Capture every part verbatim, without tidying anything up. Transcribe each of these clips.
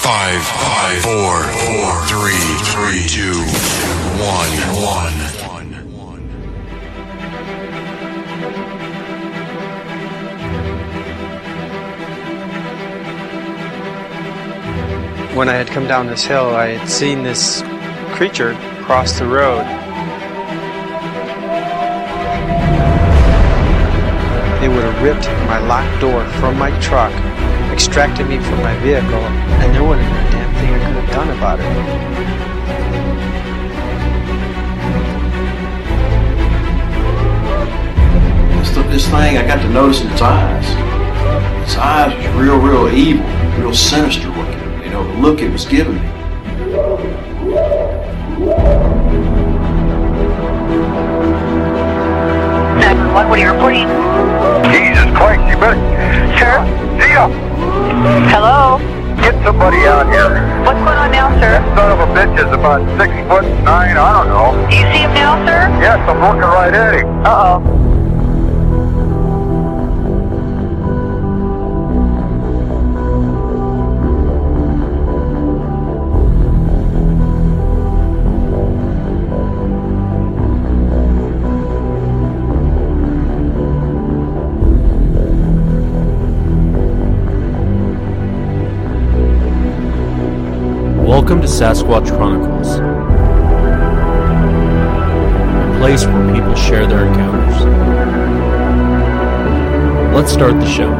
Five, five, four, four, three, three, two, one, one. When I had come down this hill, I had seen this creature cross the road. It would have ripped my locked door from my truck, extracted me from my vehicle, and there wasn't a damn thing I could have done about it. This, this thing, I got to notice in its eyes. Its eyes was real, real evil, real sinister looking. You know, the look it was giving me. nine one one, what are you reporting? Jesus Christ, you better... Sir? Gia! Hello? Get somebody out here. What's going on now, sir? That son of a bitch is about six foot nine, I don't know. Do you see him now, sir? Yes, I'm looking right at him. Uh-oh. Welcome to Sasquatch Chronicles, a place where people share their encounters. Let's start the show.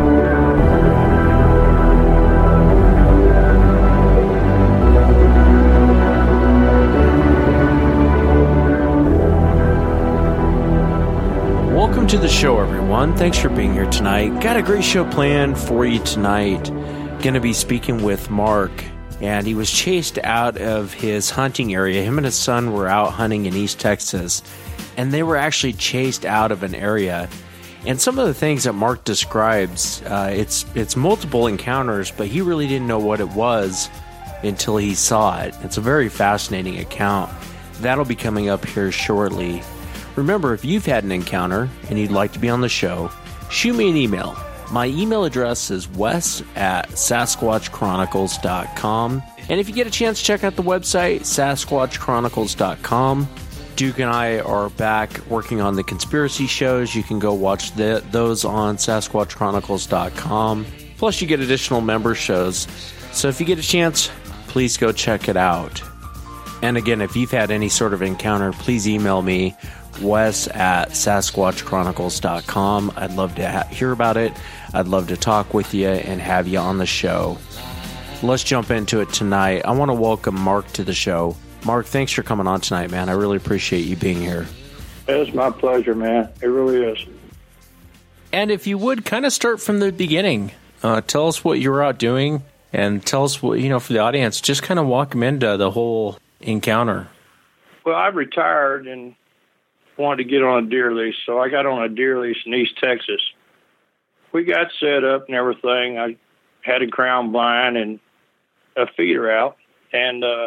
Welcome to the show, everyone. Thanks for being here tonight. Got a great show planned for you tonight. Going to be speaking with Mark. And he was chased out of his hunting area. Him and his son were out hunting in East Texas, and they were actually chased out of an area. And some of the things that Mark describes, uh, it's it's multiple encounters, but he really didn't know what it was until he saw it. It's a very fascinating account. That'll be coming up here shortly. Remember, if you've had an encounter and you'd like to be on the show, shoot me an email. My email address is wes at sasquatch chronicles dot com. And if you get a chance, check out the website, sasquatch chronicles dot com. Duke and I are back working on the conspiracy shows. You can go watch the, those on sasquatch chronicles dot com. Plus, you get additional member shows. So if you get a chance, please go check it out. And again, if you've had any sort of encounter, please email me, wes at sasquatch chronicles dot com. I'd love to ha- hear about it. I'd love to talk with you and have you on the show. Let's jump into it tonight. I want to welcome Mark to the show. Mark, thanks for coming on tonight, man. I really appreciate you being here. It's my pleasure, man. It really is. And if you would, kind of start from the beginning. Uh, tell us what you were out doing, and tell us what, you know, for the audience, just kind of walk them into the whole encounter. Well, I retired and wanted to get on a deer lease, so I got on a deer lease in East Texas. We got set up and everything. I had a ground blind and a feeder out, and uh,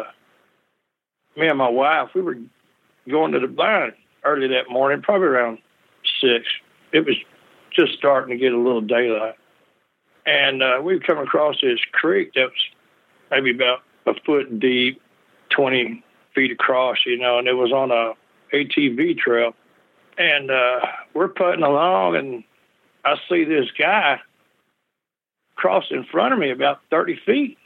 me and my wife, we were going to the blind early that morning, probably around six. It was just starting to get a little daylight, and uh, we come across this creek that was maybe about a foot deep, twenty feet across, you know, and it was on a A T V trail, and uh, we're putting along, and I see this guy cross in front of me about thirty feet.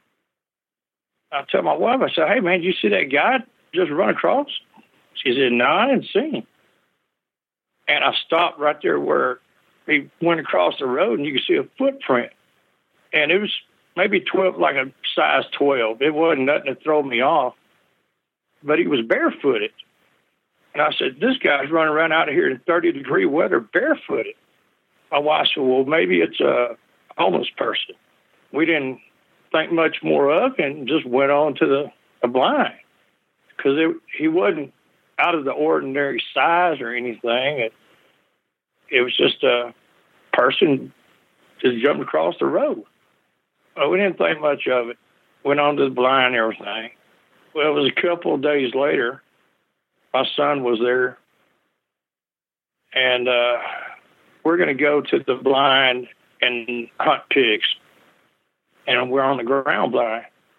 I tell my wife, I said, hey, man, did you see that guy just run across? She said, no, I didn't see him. And I stopped right there where he went across the road, and you could see a footprint. And it was maybe twelve, like a size twelve. It wasn't nothing to throw me off, but he was barefooted. And I said, this guy's running around out here in thirty degree weather barefooted. My wife said, well, maybe it's a homeless person. We didn't think much more of and just went on to the, the blind because he wasn't out of the ordinary size or anything. It, it was just a person just jumped across the road. Well, we didn't think much of it. Went on to the blind and everything. Well, it was a couple of days later. My son was there, and uh, we're going to go to the blind and hunt pigs. And we're on the ground blind.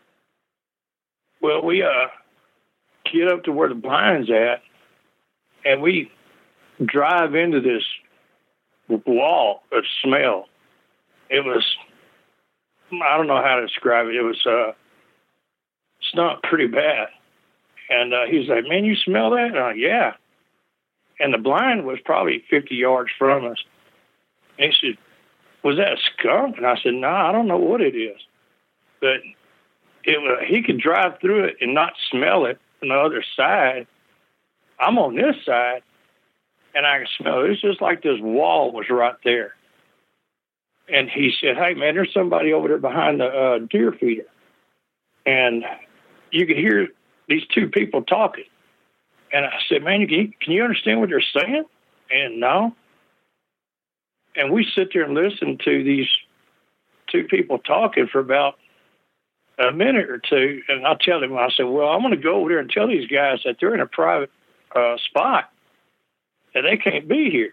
Well, we uh, get up to where the blind's at, and we drive into this wall of smell. It was, I don't know how to describe it. It was uh, stunk pretty bad. And uh, he's like, man, you smell that? And I'm like, yeah. And the blind was probably fifty yards from us. And he said, was that a skunk? And I said, no, nah, I don't know what it is. But it was, he could drive through it and not smell it on the other side. I'm on this side, and I can smell it. It's just like this wall was right there. And he said, hey, man, there's somebody over there behind the uh, deer feeder. And you could hear these two people talking. And I said, man, can you, can you understand what they're saying? And no. And we sit there and listen to these two people talking for about a minute or two. And I tell him, I said, well, I'm going to go over there and tell these guys that they're in a private uh, spot, that they can't be here.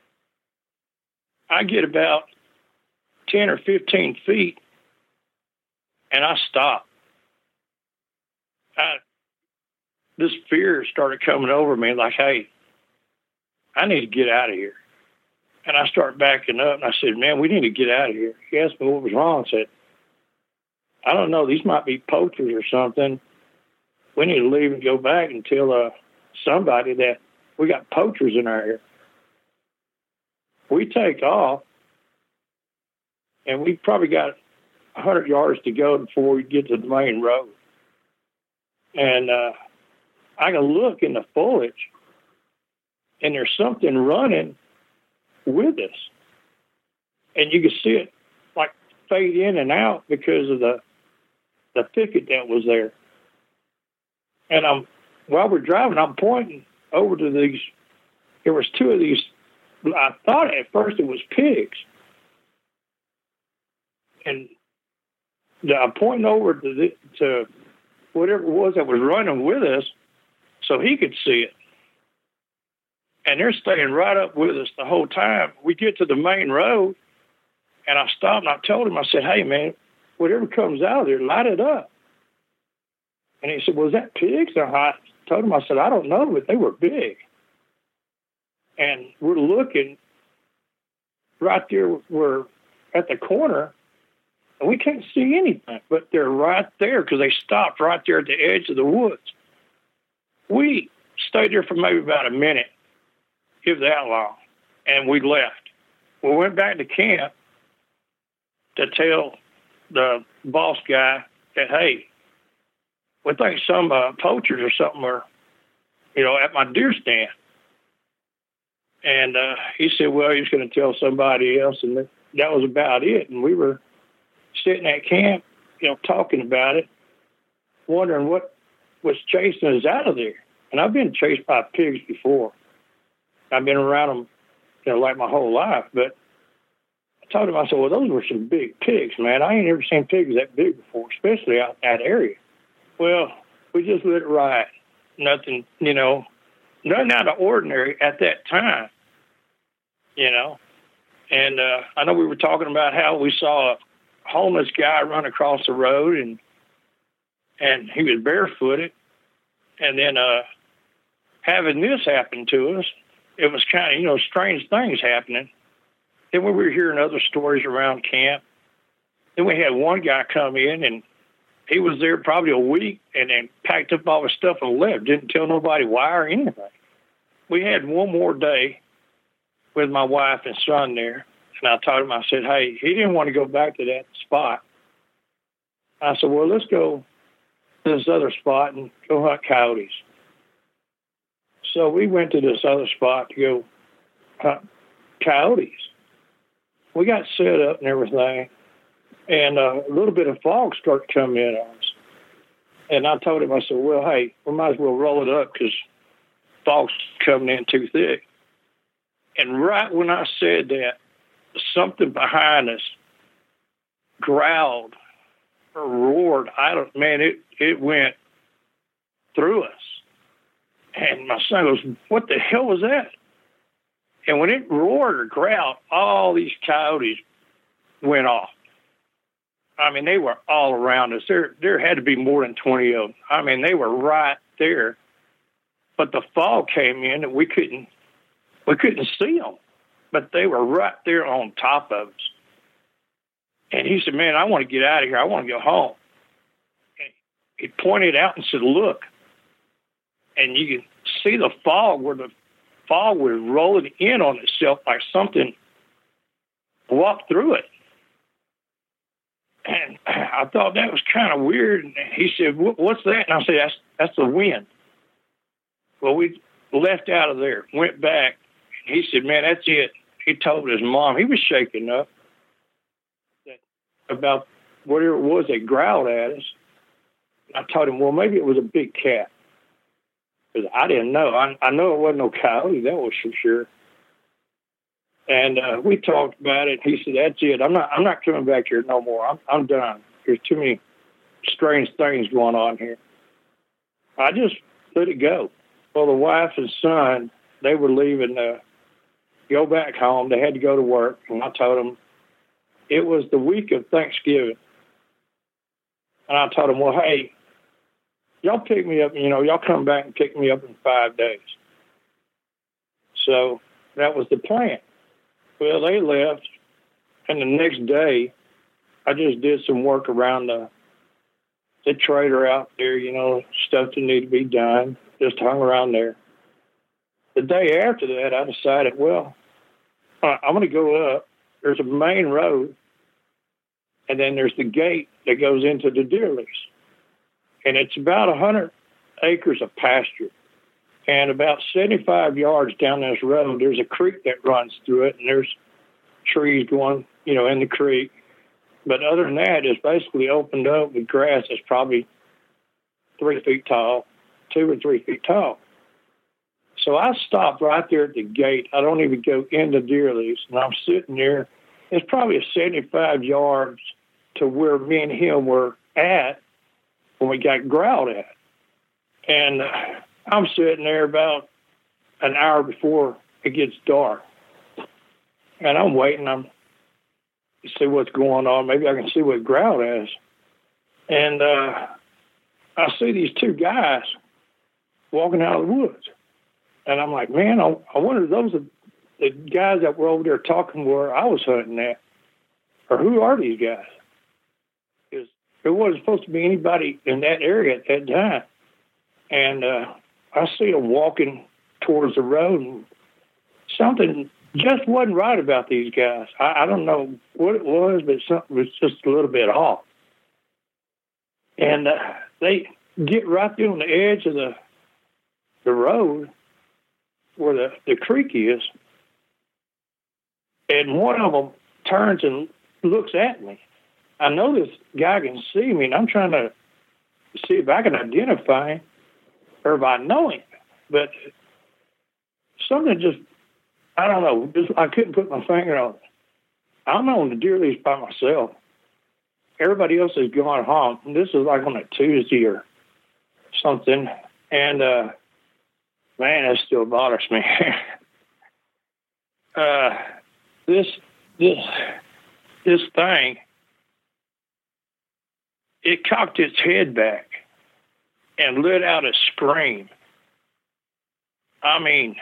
I get about ten or fifteen feet, and I stop. I, this fear started coming over me like, hey, I need to get out of here. And I start backing up, and I said, man, we need to get out of here. He asked me what was wrong. I said, I don't know. These might be poachers or something. We need to leave and go back and tell uh, somebody that we got poachers in our area. We take off, and we probably got one hundred yards to go before we get to the main road. And uh, I can look in the foliage, and there's something running with us. And you can see it like fade in and out because of the the thicket that was there. And I'm while we're driving, I'm pointing over to these. There was two of these. I thought at first it was pigs. And I'm pointing over to, the, to whatever it was that was running with us so he could see it. And they're staying right up with us the whole time. We get to the main road, and I stopped, and I told him, I said, hey, man, whatever comes out of there, light it up. And he said, was that pigs? And I told him, I said, I don't know, but they were big. And we're looking right there. We're at the corner, and we can't see anything, but they're right there because they stopped right there at the edge of the woods. We stayed there for maybe about a minute, if that long, and we left. We went back to camp to tell the boss guy that, hey, we think some uh, poachers or something are, you know, at my deer stand. And uh, he said, well, he was going to tell somebody else, and that was about it. And we were sitting at camp, you know, talking about it, wondering what was chasing us out of there. And I've been chased by pigs before. I've been around them, you know, like my whole life. But I told him, I said, well, those were some big pigs, man. I ain't ever seen pigs that big before, especially out in that area. Well, we just let it ride. Nothing, you know, nothing out of ordinary at that time, you know. And uh, I know we were talking about how we saw a homeless guy run across the road, and and he was barefooted. And then uh, having this happen to us, it was kind of, you know, strange things happening. Then we were hearing other stories around camp. Then we had one guy come in, and he was there probably a week and then packed up all his stuff and left. Didn't tell nobody why or anything. We had one more day with my wife and son there. And I told him, I said, hey, he didn't want to go back to that spot. I said, well, let's go to this other spot and go hunt coyotes. So we went to this other spot to go hunt coyotes. We got set up and everything. And uh, a little bit of fog started coming in on us. And I told him, I said, well, hey, we might as well roll it up because fog's coming in too thick. And right when I said that, something behind us growled or roared. I don't, man, it, it went through us. And my son goes, what the hell was that? And when it roared or growled, all these coyotes went off. I mean, they were all around us. There, there had to be more than twenty of them. I mean, they were right there. But the fog came in, and we couldn't, we couldn't see them. But they were right there on top of us. And he said, "Man, I want to get out of here. I want to go home." And he pointed out and said, "Look," and you can see the fog where the fog was rolling in on itself like something walked through it. And I thought that was kind of weird. And he said, "What's that?" And I said, that's, that's the wind. Well, we left out of there, went back. He said, "Man, that's it." He told his mom. He was shaking up that about whatever it was that growled at us. I told him, well, maybe it was a big cat. Because I didn't know. I, I know it wasn't no coyote. That was for sure. And uh, we talked about it. He said, "That's it. I'm not. I'm not coming back here no more. I'm. I'm done. There's too many strange things going on here." I just let it go. Well, the wife and son, they were leaving to go back home. They had to go to work, and I told them it was the week of Thanksgiving. And I told them, "Well, hey, y'all pick me up. You know, y'all come back and pick me up in five days." So that was the plan. Well, they left, and the next day, I just did some work around the the trailer out there, you know, stuff that needed to be done, just hung around there. The day after that, I decided, well, I'm going to go up. There's a main road, and then there's the gate that goes into the deer lease. And it's about one hundred acres of pasture. And about seventy-five yards down this road, there's a creek that runs through it, and there's trees going, you know, in the creek. But other than that, it's basically opened up with grass that's probably three feet tall, two or three feet tall. So I stopped right there at the gate. I don't even go in the deer lease, and I'm sitting there. It's probably a seventy-five yards to where me and him were at when we got growled at. And uh, I'm sitting there about an hour before it gets dark. And I'm waiting. I'm to see what's going on. Maybe I can see what growled at us. And uh, I see these two guys walking out of the woods. And I'm like, man, I, I wonder if those are the guys that were over there talking where I was hunting at. Or who are these guys? Because there wasn't supposed to be anybody in that area at that time. And uh, I see them walking towards the road, and something just wasn't right about these guys. I, I don't know what it was, but something was just a little bit off. And uh, they get right there on the edge of the the road where the, the creek is, and one of them turns and looks at me. I know this guy can see me, and I'm trying to see if I can identify him or if I know him. But something just, I don't know, just, I couldn't put my finger on it. I'm on the deer lease by myself. Everybody else is going home. And this is like on a Tuesday or something. And, uh, man, that still bothers me. uh, this, this, this thing, it cocked its head back and let out a scream. I mean,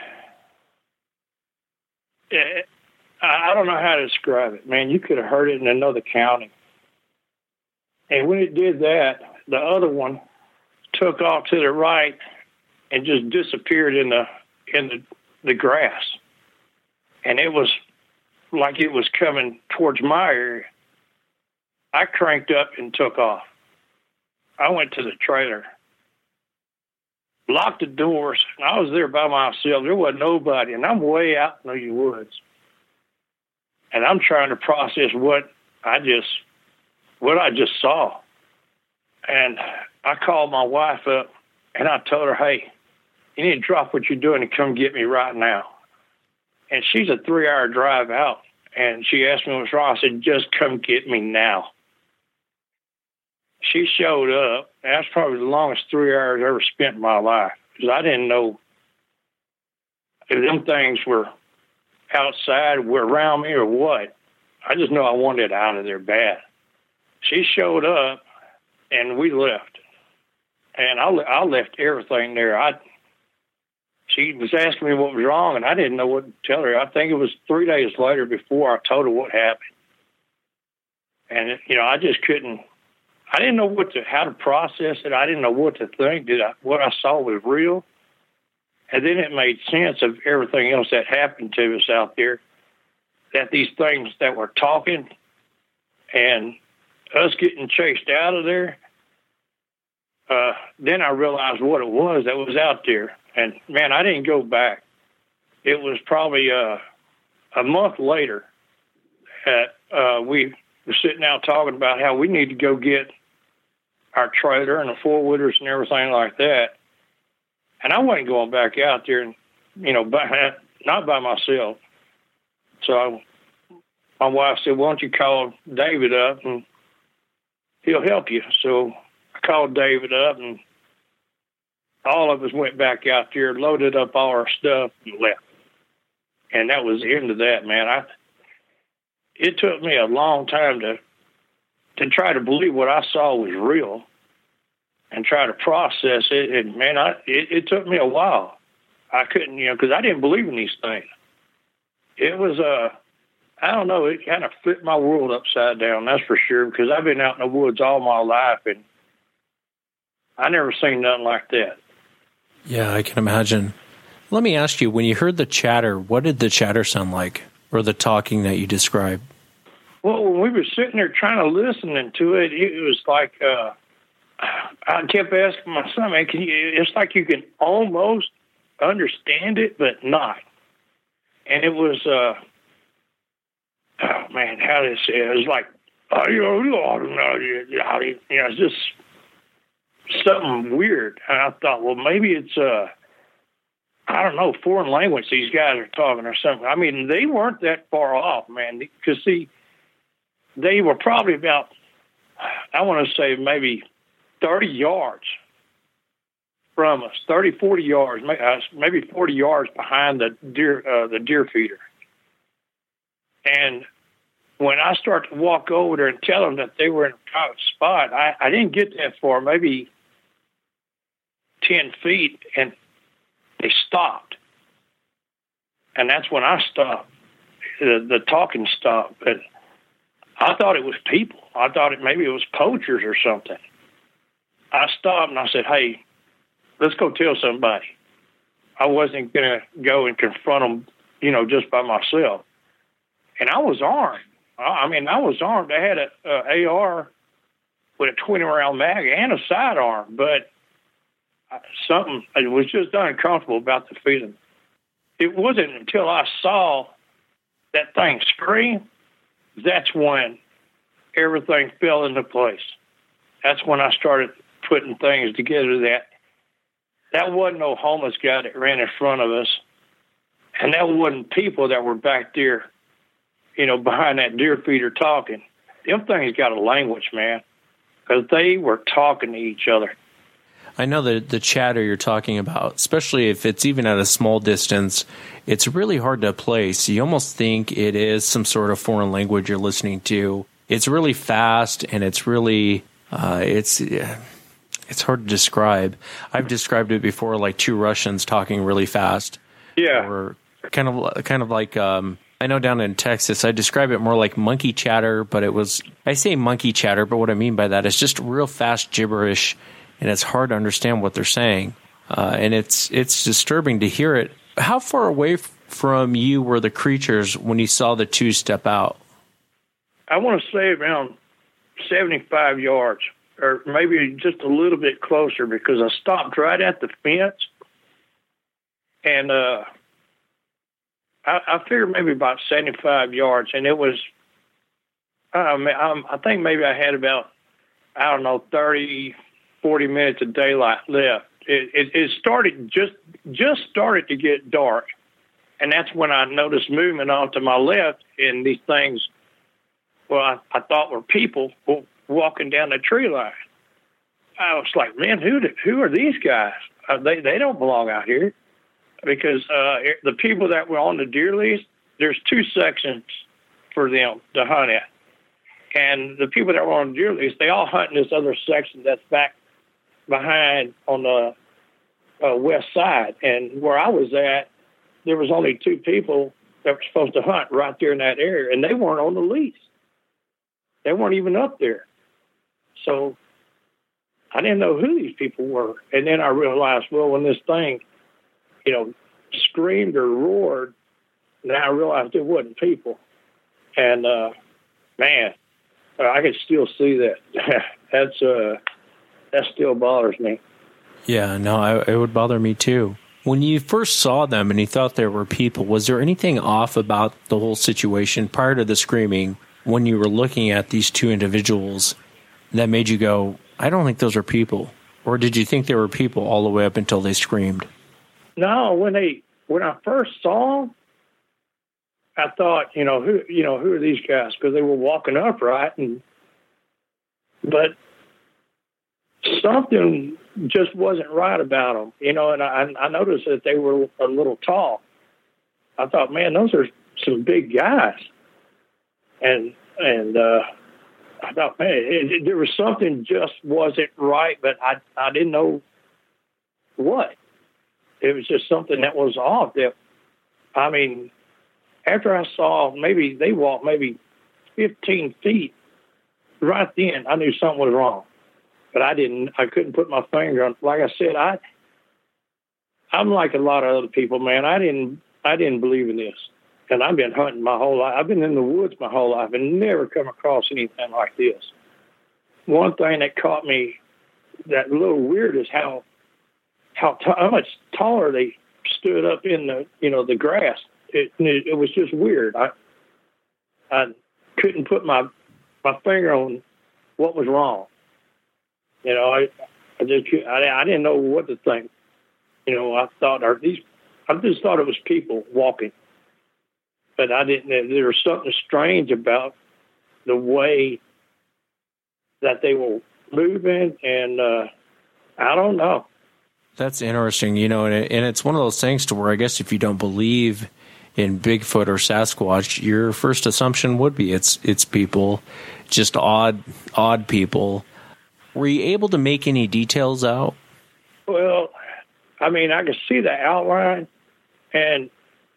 it, I don't know how to describe it. Man, you could have heard it in another county. And when it did that, the other one took off to the right and just disappeared in the in the, the grass. And it was like it was coming towards my area. I cranked up and took off. I went to the trailer, locked the doors, and I was there by myself. There wasn't nobody, and I'm way out in the woods. And I'm trying to process what I just what I just saw. And I called my wife up, and I told her, hey, you need to drop what you're doing and come get me right now. And she's a three-hour drive out, and she asked me what's wrong. I said, just come get me now. She showed up. That's probably the longest three hours I ever spent in my life, because I didn't know if them things were outside, were around me, or what. I just know I wanted it out of there bad. she showed up, and we left. And I, I left everything there. I She was asking me what was wrong, and I didn't know what to tell her. I think it was three days later before I told her what happened. And, you know, I just couldn't, I didn't know what to, how to process it. I didn't know what to think. Did I, what I saw was real? And then it made sense of everything else that happened to us out there, that these things that were talking and us getting chased out of there, uh, then I realized what it was that was out there. And, man, I didn't go back. It was probably uh, a month later that uh, we were sitting out talking about how we need to go get our trailer and the four-wheelers and everything like that. And I wasn't going back out there, and, you know, by, not by myself. So I, my wife said, why don't you call David up, and he'll help you. So I called David up, and all of us went back out there, loaded up all our stuff, and left. And that was the end of that, man. I It took me a long time to to try to believe what I saw was real and try to process it. And, man, I it, it took me a while. I couldn't, you know, because I didn't believe in these things. It was, uh, I don't know, it kind of flipped my world upside down, that's for sure, because I've been out in the woods all my life, and I never seen nothing like that. Yeah, I can imagine. Let me ask you, when you heard the chatter, what did the chatter sound like, or the talking that you described? Well, when we were sitting there trying to listen to it, it was like, uh, I kept asking my son, man, can you, it's like you can almost understand it, but not. And it was, uh, oh, man, how did I say it? It was like, oh, you know, you know, you know, it's just something weird. And I thought, well, maybe it's, uh, I don't know, foreign language these guys are talking or something. I mean, they weren't that far off, man, because, see, they were probably about, I want to say maybe thirty yards from us, thirty, forty yards, maybe forty yards behind the deer, uh, the deer feeder. And when I start to walk over there and tell them that they were in a private spot, I, I didn't get that far, maybe ten feet, and they stopped. And that's when I stopped. The, the talking stopped. But I thought it was people. I thought it maybe it was poachers or something. I stopped and I said, hey, let's go tell somebody. I wasn't going to go and confront them, you know, just by myself. And I was armed. I mean, I was armed. I had a, a A R with a twenty round mag and a sidearm, but something, it was just uncomfortable about the feeling. It wasn't until I saw that thing scream, that's when everything fell into place. That's when I started putting things together that that wasn't no homeless guy that ran in front of us, and that wasn't people that were back there, you know, behind that deer feeder talking. Them things got a language, man, because they were talking to each other. I know that the chatter you're talking about, especially if it's even at a small distance, it's really hard to place. You almost think it is some sort of foreign language you're listening to. It's really fast, and it's really, uh, it's it's hard to describe. I've described it before like two Russians talking really fast. Yeah. Or kind of, kind of like, um, I know down in Texas, I describe it more like monkey chatter, but it was, I say monkey chatter, but what I mean by that is just real fast gibberish, and it's hard to understand what they're saying. Uh, and it's it's disturbing to hear it. How far away f- from you were the creatures when you saw the two step out? I want to say around seventy-five yards, or maybe just a little bit closer, because I stopped right at the fence. And uh, I, I figured maybe about seventy-five yards. And it was, um, I think maybe I had about, I don't know, thirty, forty minutes of daylight left. It, it, it started just just started to get dark, and that's when I noticed movement off to my left, and these things, well, I, I thought were people walking down the tree line. I was like, man, who do, who are these guys? Uh, they they don't belong out here, because uh, the people that were on the deer lease, there's two sections for them to hunt at. And the people that were on the deer lease, they all hunt in this other section that's back behind on the uh, west side. And where I was at, there was only two people that were supposed to hunt right there in that area, and they weren't on the lease. They weren't even up there. So I didn't know who these people were. And then I realized, well, when this thing, you know, screamed or roared, now I realized it wasn't people. And, uh, man, I can still see that. That's, uh, that still bothers me. Yeah, no, I, it would bother me too. When you first saw them and you thought there were people, was there anything off about the whole situation prior to the screaming when you were looking at these two individuals that made you go, I don't think those are people? Or did you think they were people all the way up until they screamed? No, when they when I first saw them, I thought, you know, who you know who are these guys? Because they were walking upright, and but something just wasn't right about them, you know. And I, I noticed that they were a little tall. I thought, man, those are some big guys, and and uh, I thought, man, it, it, there was something just wasn't right, but I I didn't know what. It was just something that was off. That I mean, after I saw maybe they walked maybe fifteen feet, right then I knew something was wrong. But I didn't. I couldn't put my finger on. Like I said, I I'm like a lot of other people, man. I didn't I didn't believe in this, and I've been hunting my whole life. I've been in the woods my whole life and never come across anything like this. One thing that caught me that a little weird is how how, t- how much taller they stood up in the you know the grass. It it, it was just weird. I I couldn't put my my finger on what was wrong. You know, I I just I, I didn't know what to think. You know, I thought are these I just thought it was people walking, but I didn't. There was something strange about the way that they were moving, and uh, I don't know. That's interesting, you know, and, it, and it's one of those things to where I guess if you don't believe in Bigfoot or Sasquatch, your first assumption would be it's it's people, just odd odd people. Were you able to make any details out? Well, I mean, I could see the outline, and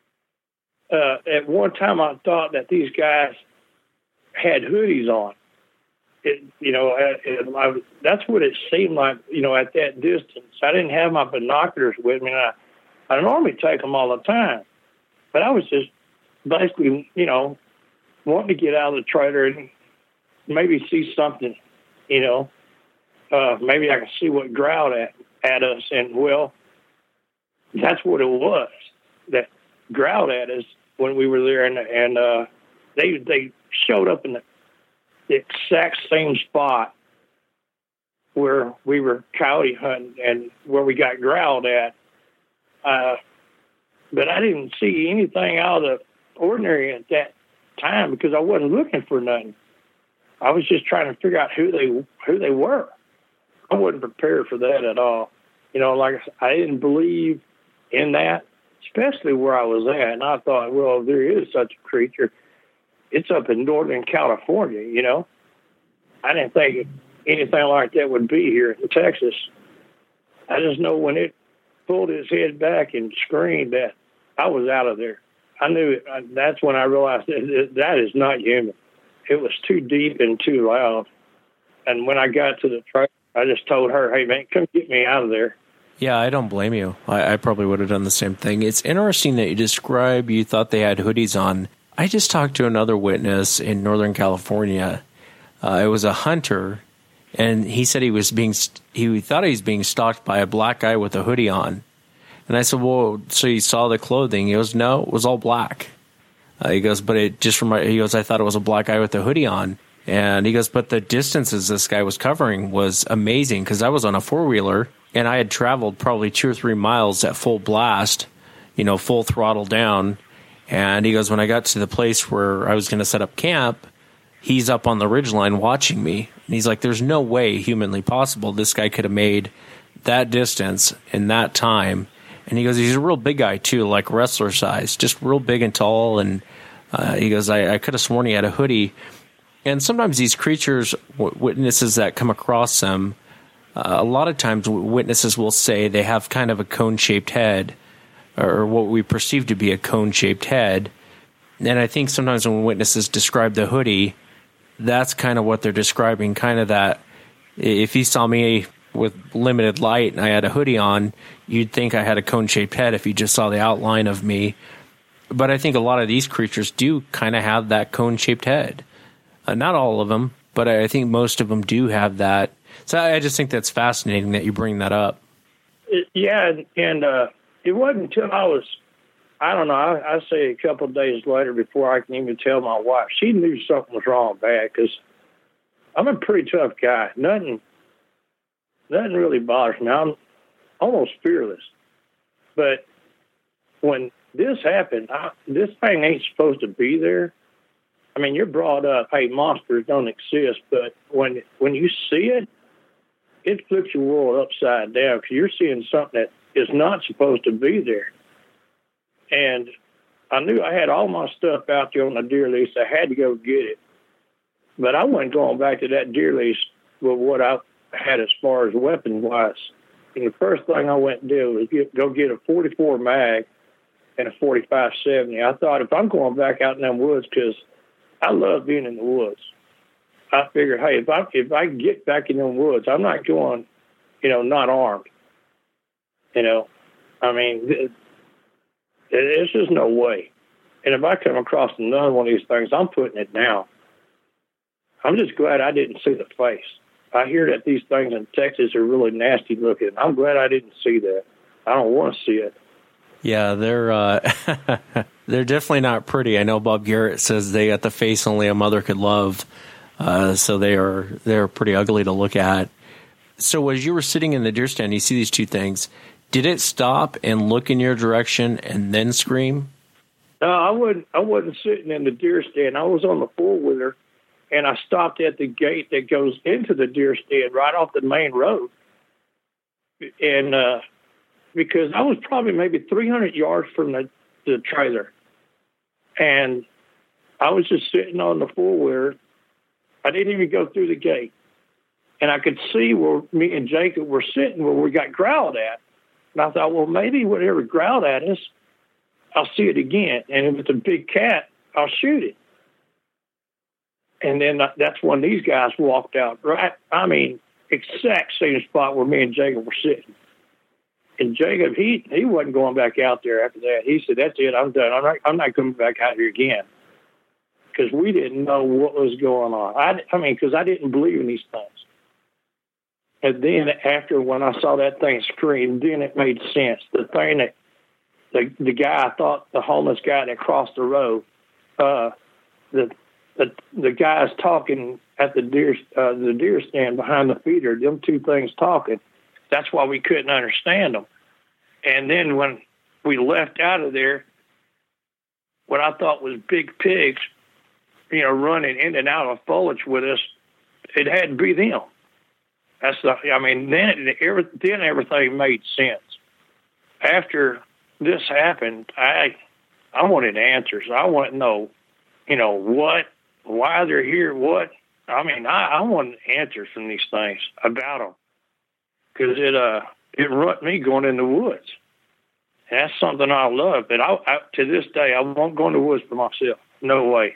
uh, at one time I thought that these guys had hoodies on. It, you know, it, it, I, that's what it seemed like, you know, at that distance. I didn't have my binoculars with me, and I, I normally take them all the time. But I was just basically, you know, wanting to get out of the trailer and maybe see something, you know. Uh, maybe I could see what growled at, at us. And, well, that's what it was that growled at us when we were there. And, and uh, they they showed up in the, the exact same spot where we were coyote hunting and where we got growled at. Uh, but I didn't see anything out of the ordinary at that time because I wasn't looking for nothing. I was just trying to figure out who they who they were. I wasn't prepared for that at all. You know, like I said, I didn't believe in that, especially where I was at. And I thought, well, if there is such a creature, it's up in Northern California, you know. I didn't think anything like that would be here in Texas. I just know when it pulled his head back and screamed that I was out of there. I knew it. That's when I realized that that is not human. It was too deep and too loud. And when I got to the truck, I just told her, hey, man, come get me out of there. Yeah, I don't blame you. I, I probably would have done the same thing. It's interesting that you describe you thought they had hoodies on. I just talked to another witness in Northern California. Uh, it was a hunter, and he said he was being he thought he was being stalked by a black guy with a hoodie on. And I said, well, so you saw the clothing? He goes, no, it was all black. Uh, he goes, but it just reminded, he goes, I thought it was a black guy with a hoodie on. And he goes, but the distances this guy was covering was amazing because I was on a four-wheeler and I had traveled probably two or three miles at full blast, you know, full throttle down. And he goes, when I got to the place where I was going to set up camp, he's up on the ridgeline watching me. And he's like, there's no way humanly possible this guy could have made that distance in that time. And he goes, he's a real big guy, too, like wrestler size, just real big and tall. And uh, he goes, I, I could have sworn he had a hoodie. And sometimes these creatures, w- witnesses that come across them, uh, a lot of times witnesses will say they have kind of a cone-shaped head, or what we perceive to be a cone-shaped head. And I think sometimes when witnesses describe the hoodie, that's kind of what they're describing, kind of that if you saw me with limited light and I had a hoodie on, you'd think I had a cone-shaped head if you just saw the outline of me. But I think a lot of these creatures do kind of have that cone-shaped head. Uh, not all of them, but I think most of them do have that. So I just think that's fascinating that you bring that up. It, yeah, and, and uh, it wasn't until I was, I don't know, I, I say a couple of days later before I can even tell my wife. She knew something was wrong bad because I'm a pretty tough guy. Nothing, nothing really bothers me. I'm almost fearless. But when this happened, I, this thing ain't supposed to be there. I mean, you're brought up, hey, monsters don't exist, but when when you see it, it flips your world upside down because you're seeing something that is not supposed to be there. And I knew I had all my stuff out there on the deer lease. I had to go get it. But I wasn't going back to that deer lease with what I had as far as weapon-wise. And the first thing I went and did was get, go get a forty-four mag and a forty-five seventy. I thought if I'm going back out in them woods, because I love being in the woods, I figured, hey, if I if I get back in them woods, I'm not going, you know, not armed. You know, I mean, it, there's just no way. And if I come across another one of these things, I'm putting it down. I'm just glad I didn't see the face. I hear that these things in Texas are really nasty looking. I'm glad I didn't see that. I don't want to see it. Yeah, they're uh, they're definitely not pretty. I know Bob Garrett says they got the face only a mother could love, uh, so they are they're pretty ugly to look at. So as you were sitting in the deer stand, you see these two things. Did it stop and look in your direction and then scream? No, I wasn't. I wasn't sitting in the deer stand. I was on the four wheeler, and I stopped at the gate that goes into the deer stand right off the main road, and. Uh, Because I was probably maybe three hundred yards from the, the trailer. And I was just sitting on the four-wheeler. I didn't even go through the gate. And I could see where me and Jacob were sitting where we got growled at. And I thought, well, maybe whatever growled at us, I'll see it again. And if it's a big cat, I'll shoot it. And then that's when these guys walked out. Right, I mean, exact same spot where me and Jacob were sitting. And Jacob, he he wasn't going back out there after that. He said, "That's it. I'm done. I'm not. I'm not coming back out here again." Because we didn't know what was going on. I, I mean, because I didn't believe in these things. And then after when I saw that thing scream, then it made sense. The thing that the the guy I thought the homeless guy that crossed the road, uh, the the the guys talking at the deer uh, the deer stand behind the feeder. Them two things talking. That's why we couldn't understand them. And then when we left out of there, what I thought was big pigs, you know, running in and out of foliage with us, it had to be them. That's the, I mean, then, it, every, then everything made sense. After this happened, I I wanted answers. I wanted to know, you know, what, why they're here, what. I mean, I, I wanted answers from these things about them. Because it uh it ruined me going in the woods. And that's something I love. But I, I, to this day, I won't go in the woods for myself. No way.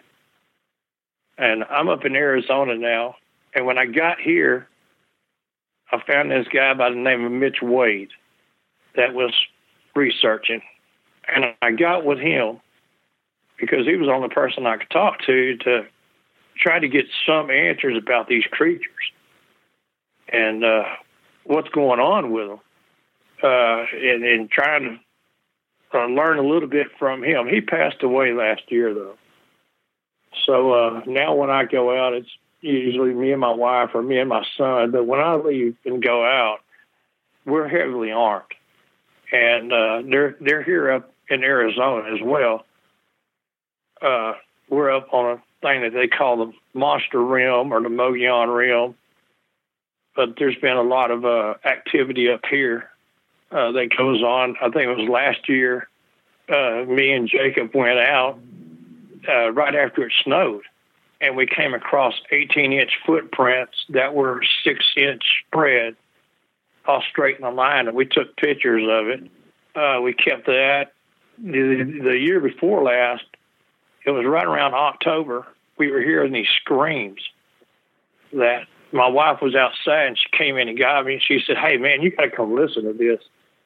And I'm up in Arizona now. And when I got here, I found this guy by the name of Mitch Wade that was researching. And I got with him because he was the only person I could talk to to try to get some answers about these creatures. And, uh, what's going on with them, uh, and, and trying to uh, learn a little bit from him. He passed away last year, though. So uh, now when I go out, it's usually me and my wife or me and my son. But when I leave and go out, we're heavily armed. And uh, they're they're here up in Arizona as well. Uh, we're up on a thing that they call the Monster Rim or the Mogollon Rim. But there's been a lot of uh, activity up here uh, that goes on. I think it was last year, uh, me and Jacob went out uh, right after it snowed. and we came across eighteen-inch footprints that were six-inch spread, all straight in the line, and we took pictures of it. Uh, we kept that. The, the year before last, it was right around October, we were hearing these screams that my wife was outside, and she came in and got me, and she said, hey, man, you got to come listen to this.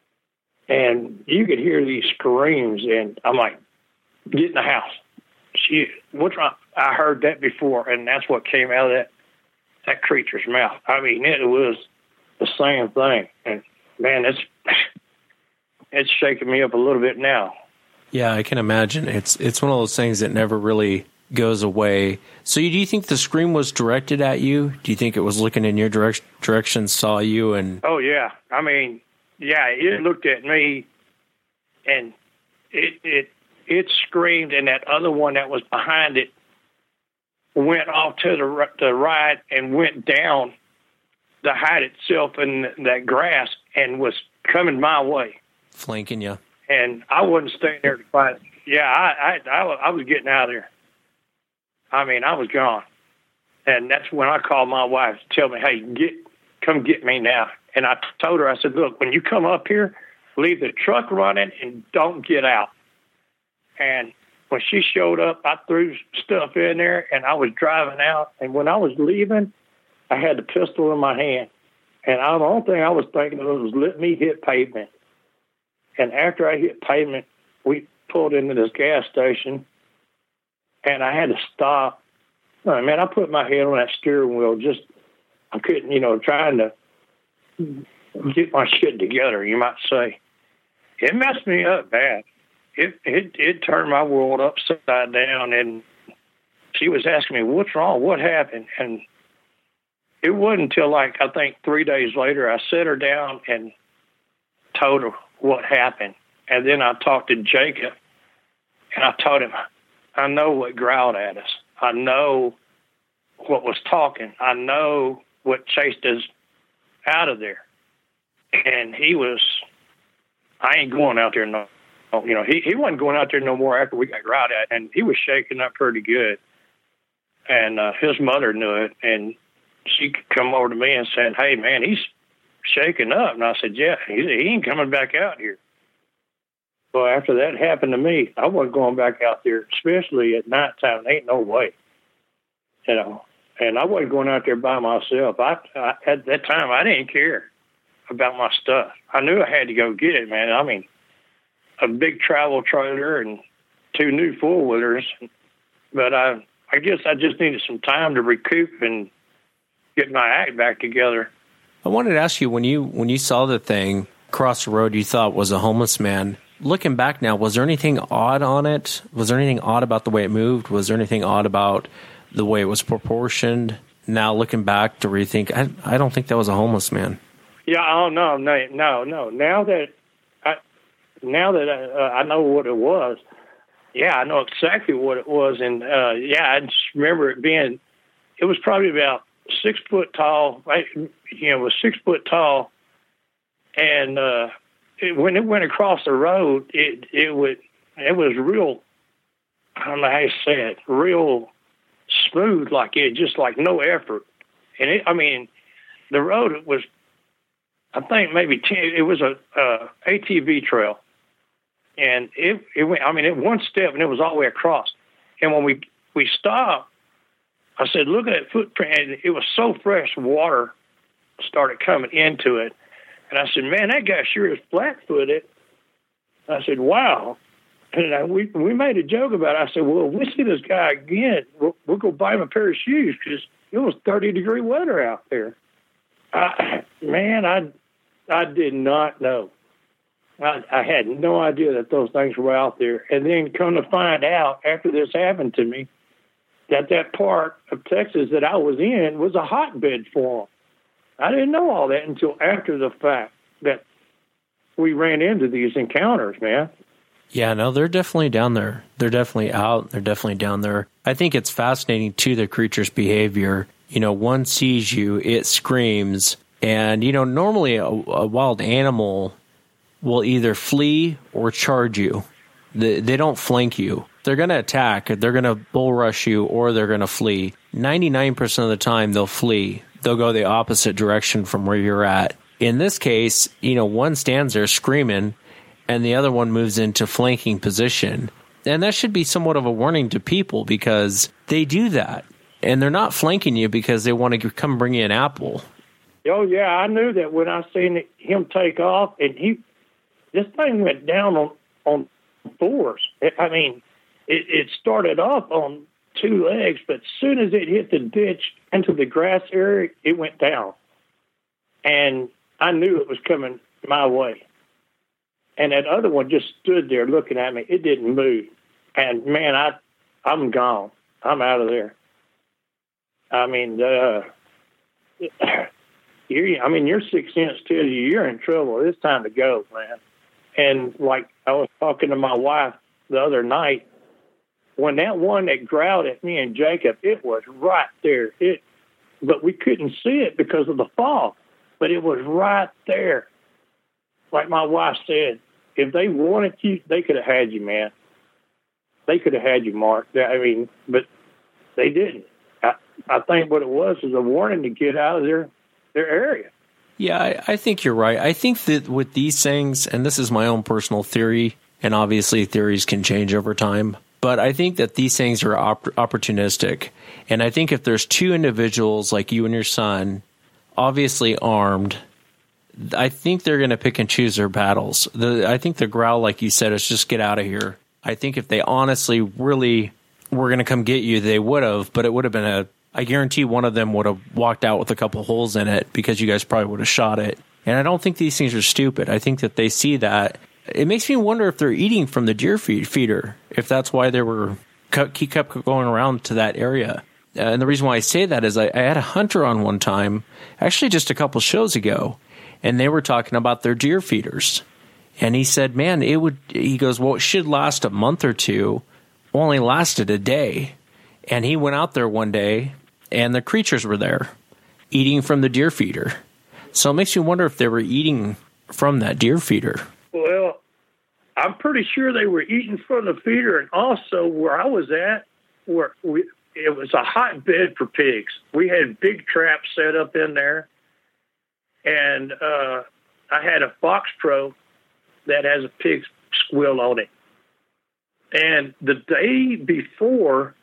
And you could hear these screams, and I'm like, get in the house. She, what's wrong? I heard that before, and that's what came out of that, that creature's mouth. I mean, it was the same thing. And, man, it's, it's shaking me up a little bit now. Yeah, I can imagine. It's it's one of those things that never really goes away. So do you think the scream was directed at you? Do you think it was looking in your direct, direction, saw you? And Oh, yeah. I mean, yeah, it looked at me, and it it it screamed, and that other one that was behind it went off to the, the right and went down to hide itself in that grass and was coming my way. Flanking you. And I wasn't staying there to fight it. Yeah, I, I, I, I was getting out of there. I mean, I was gone. And that's when I called my wife to tell me, hey, get, come get me now. And I told her, I said, look, when you come up here, leave the truck running and don't get out. And when she showed up, I threw stuff in there, and I was driving out. And when I was leaving, I had the pistol in my hand. And I, the only thing I was thinking of was let me hit pavement. And after I hit pavement, we pulled into this gas station, and I had to stop. Oh, man, I put my head on that steering wheel. Just, I couldn't, you know, trying to get my shit together, you might say. It messed me up bad. It, it, it turned my world upside down, and she was asking me, what's wrong? What happened? And it wasn't until, like, I think three days later, I sat her down and told her what happened. And then I talked to Jacob, and I told him, I know what growled at us. I know what was talking. I know what chased us out of there. And he was, I ain't going out there no, you know, he, he wasn't going out there no more after we got growled at, and he was shaking up pretty good. And uh, his mother knew it, and she come over to me and said, hey, man, he's shaking up. And I said, yeah, he, he ain't coming back out here. Well, after that happened to me, I wasn't going back out there, especially at nighttime. Ain't no way, you know. And I wasn't going out there by myself. I, I at that time, I didn't care about my stuff. I knew I had to go get it, man. I mean, a big travel trailer and two new four-wheelers. But I, I guess I just needed some time to recoup and get my act back together. I wanted to ask you, when you when you saw the thing across the road you thought was a homeless man, looking back now, was there anything odd on it? Was there anything odd about the way it moved? Was there anything odd about the way it was proportioned? Now looking back to rethink, I, I don't think that was a homeless man. Yeah, oh, no, no, no, no. Now that I, now that I, uh, I know what it was, yeah, I know exactly what it was. And, uh, yeah, I just remember it being, it was probably about six foot tall, you know, it was six foot tall. And uh, it, when it went across the road, it it would it was real, I don't know how you say it, real smooth, like it, just like no effort. And it, I mean, the road was, I think maybe ten, it was a, a A T V trail. And it, it went, I mean, it one step and it was all the way across. And when we, we stopped, I said, look at that footprint. And it was so fresh, water started coming into it. And I said, man, that guy sure is flat-footed. I said, wow. And I, we we made a joke about it. I said, well, if we see this guy again, we'll, we'll go buy him a pair of shoes because it was thirty-degree weather out there. I, man, I, I did not know. I, I had no idea that those things were out there. And then come to find out, after this happened to me, that that part of Texas that I was in was a hotbed for them. I didn't know all that until after the fact that we ran into these encounters, man. Yeah, no, they're definitely down there. They're definitely out. They're definitely down there. I think it's fascinating, too, the creature's behavior. You know, one sees you, it screams. And, you know, normally a, a wild animal will either flee or charge you. They, they don't flank you. they're going to attack, they're going to bull rush you, or they're going to flee. ninety-nine percent of the time, they'll flee. They'll go the opposite direction from where you're at. In this case, you know, one stands there screaming, and the other one moves into flanking position. And that should be somewhat of a warning to people, because they do that. And they're not flanking you because they want to come bring you an apple. Oh, yeah, I knew that when I seen him take off, and he, this thing went down on, on fours. I mean, it, it started off on two legs, but as soon as it hit the ditch into the grass area, it went down. And I knew it was coming my way. And that other one just stood there looking at me. It didn't move. And, man, I, I'm gone. I'm out of there. I mean, uh, you're, I mean, your sixth sense tells you you're in trouble. It's time to go, man. And, like, I was talking to my wife the other night, when that one that growled at me and Jacob, it was right there. It, but we couldn't see it because of the fog. But it was right there. Like my wife said, if they wanted you, they could have had you, man. They could have had you, Mark. I mean, but they didn't. I, I think what it was is a warning to get out of their, their area. Yeah, I, I think you're right. I think that with these things, and this is my own personal theory, and obviously theories can change over time, but I think that these things are op- opportunistic. And I think if there's two individuals like you and your son, obviously armed, I think they're going to pick and choose their battles. The, I think the growl, like you said, is just get out of here. I think if they honestly really were going to come get you, they would have, but it would have been a, I guarantee one of them would have walked out with a couple holes in it because you guys probably would have shot it. And I don't think these things are stupid. I think that they see that. It makes me wonder if they're eating from the deer feed, feeder, if that's why they were keep kept going around to that area. Uh, and the reason why I say that is I, I had a hunter on one time, actually just a couple shows ago, and they were talking about their deer feeders. And he said, man, it would, he goes, well, it should last a month or two, only lasted a day. And he went out there one day, and the creatures were there, eating from the deer feeder. So it makes you wonder if they were eating from that deer feeder. Well, I'm pretty sure they were eating from the feeder, and also where I was at, where we, it was a hotbed for pigs. We had big traps set up in there, and uh, I had a Fox Pro that has a pig squill on it. And the day before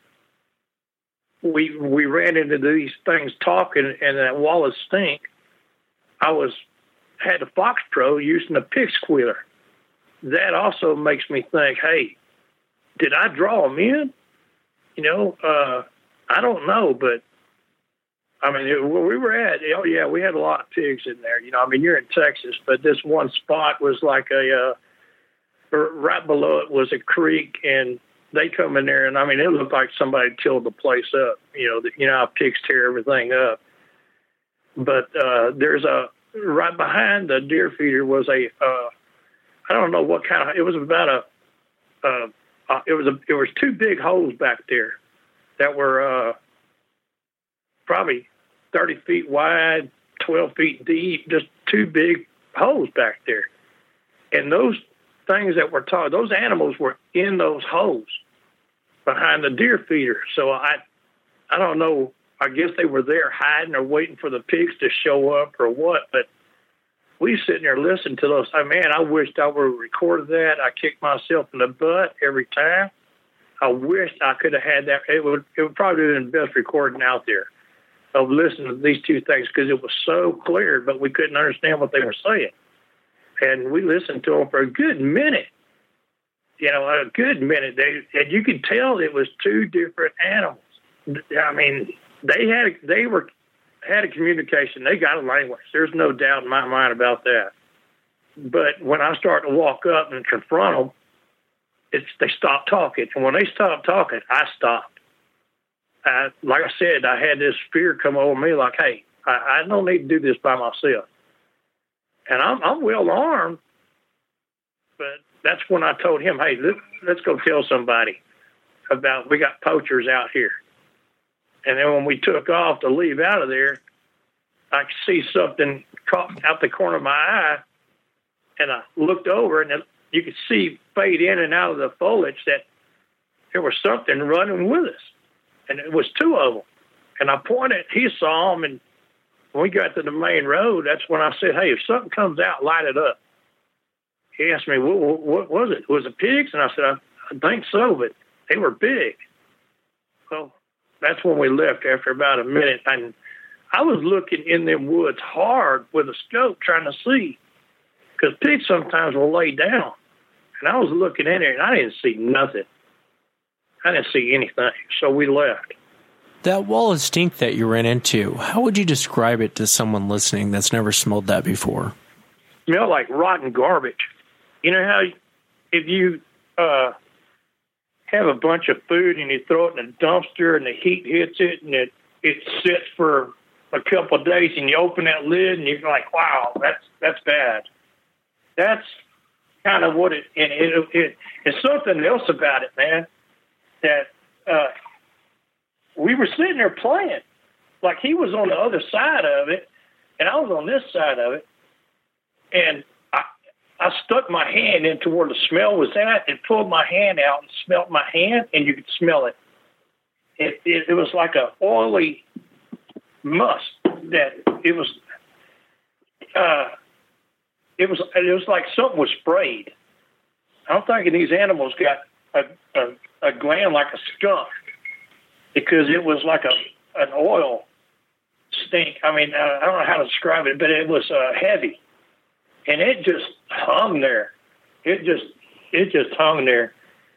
we we ran into these things talking and that wall of stink, I was had a Fox Pro using a pig squealer. That also makes me think, hey, did I draw them in? You know, uh, I don't know, but I mean, it, where we were at, oh yeah, we had a lot of pigs in there. You know, I mean, you're in Texas, but this one spot was like a, uh, right below it was a creek, and they come in there, and I mean, it looked like somebody tilled the place up. You know, the, you know how pigs tear everything up. But uh, there's a right behind the deer feeder was a, uh, I don't know what kind of, it was about a, uh, uh, it was a, it was two big holes back there that were uh, probably thirty feet wide, twelve feet deep, just two big holes back there. And those things that were taught, those animals were in those holes behind the deer feeder. So I, I don't know. I guess they were there hiding or waiting for the pigs to show up or what. But we sitting there listening to those. I man, I wished I would have recorded that. I kicked myself in the butt every time. I wished I could have had that. It would. It would probably have been the best recording out there of listening to these two things because it was so clear, but we couldn't understand what they were saying. And we listened to them for a good minute, you know, a good minute. They, and you could tell it was two different animals. I mean, they had, they were, had a communication. They got a language. There's no doubt in my mind about that. But when I start to walk up and confront them, it's, they stop talking. And when they stopped talking, I stopped. I, like I said, I had this fear come over me like, hey, I, I don't need to do this by myself. And I'm, I'm well armed, but that's when I told him, hey, let, let's go tell somebody about, we got poachers out here. And then when we took off to leave out of there, I could see something caught out the corner of my eye, and I looked over, and it, you could see fade in and out of the foliage that there was something running with us, and it was two of them. And I pointed, he saw them, and when we got to the main road, that's when I said, hey, if something comes out, light it up. He asked me, what, what, what was it? Was it pigs? And I said, I, I think so, but they were big. Well, that's when we left after about a minute. And I was looking in them woods hard with a scope trying to see, because pigs sometimes will lay down. And I was looking in there, and I didn't see nothing. I didn't see anything, so we left. That wall of stink that you ran into, how would you describe it to someone listening that's never smelled that before? Smelled like rotten garbage. You know how if you uh, have a bunch of food and you throw it in a dumpster and the heat hits it and it, it sits for a couple of days and you open that lid and you're like, wow, that's that's bad. That's kind of what it, and it, it, it's something else about it, man, that uh, we were sitting there playing. Like he was on the other side of it and I was on this side of it. And I, I stuck my hand into where the smell was at and pulled my hand out and smelled my hand, and you could smell it. It, it, it was like a oily must that it was. Uh, it was. It was like something was sprayed. I'm thinking these animals got a, a, a gland like a skunk, because it was like a an oil stink. I mean, uh, I don't know how to describe it, but it was uh, heavy. And it just hung there. It just, it just hung there.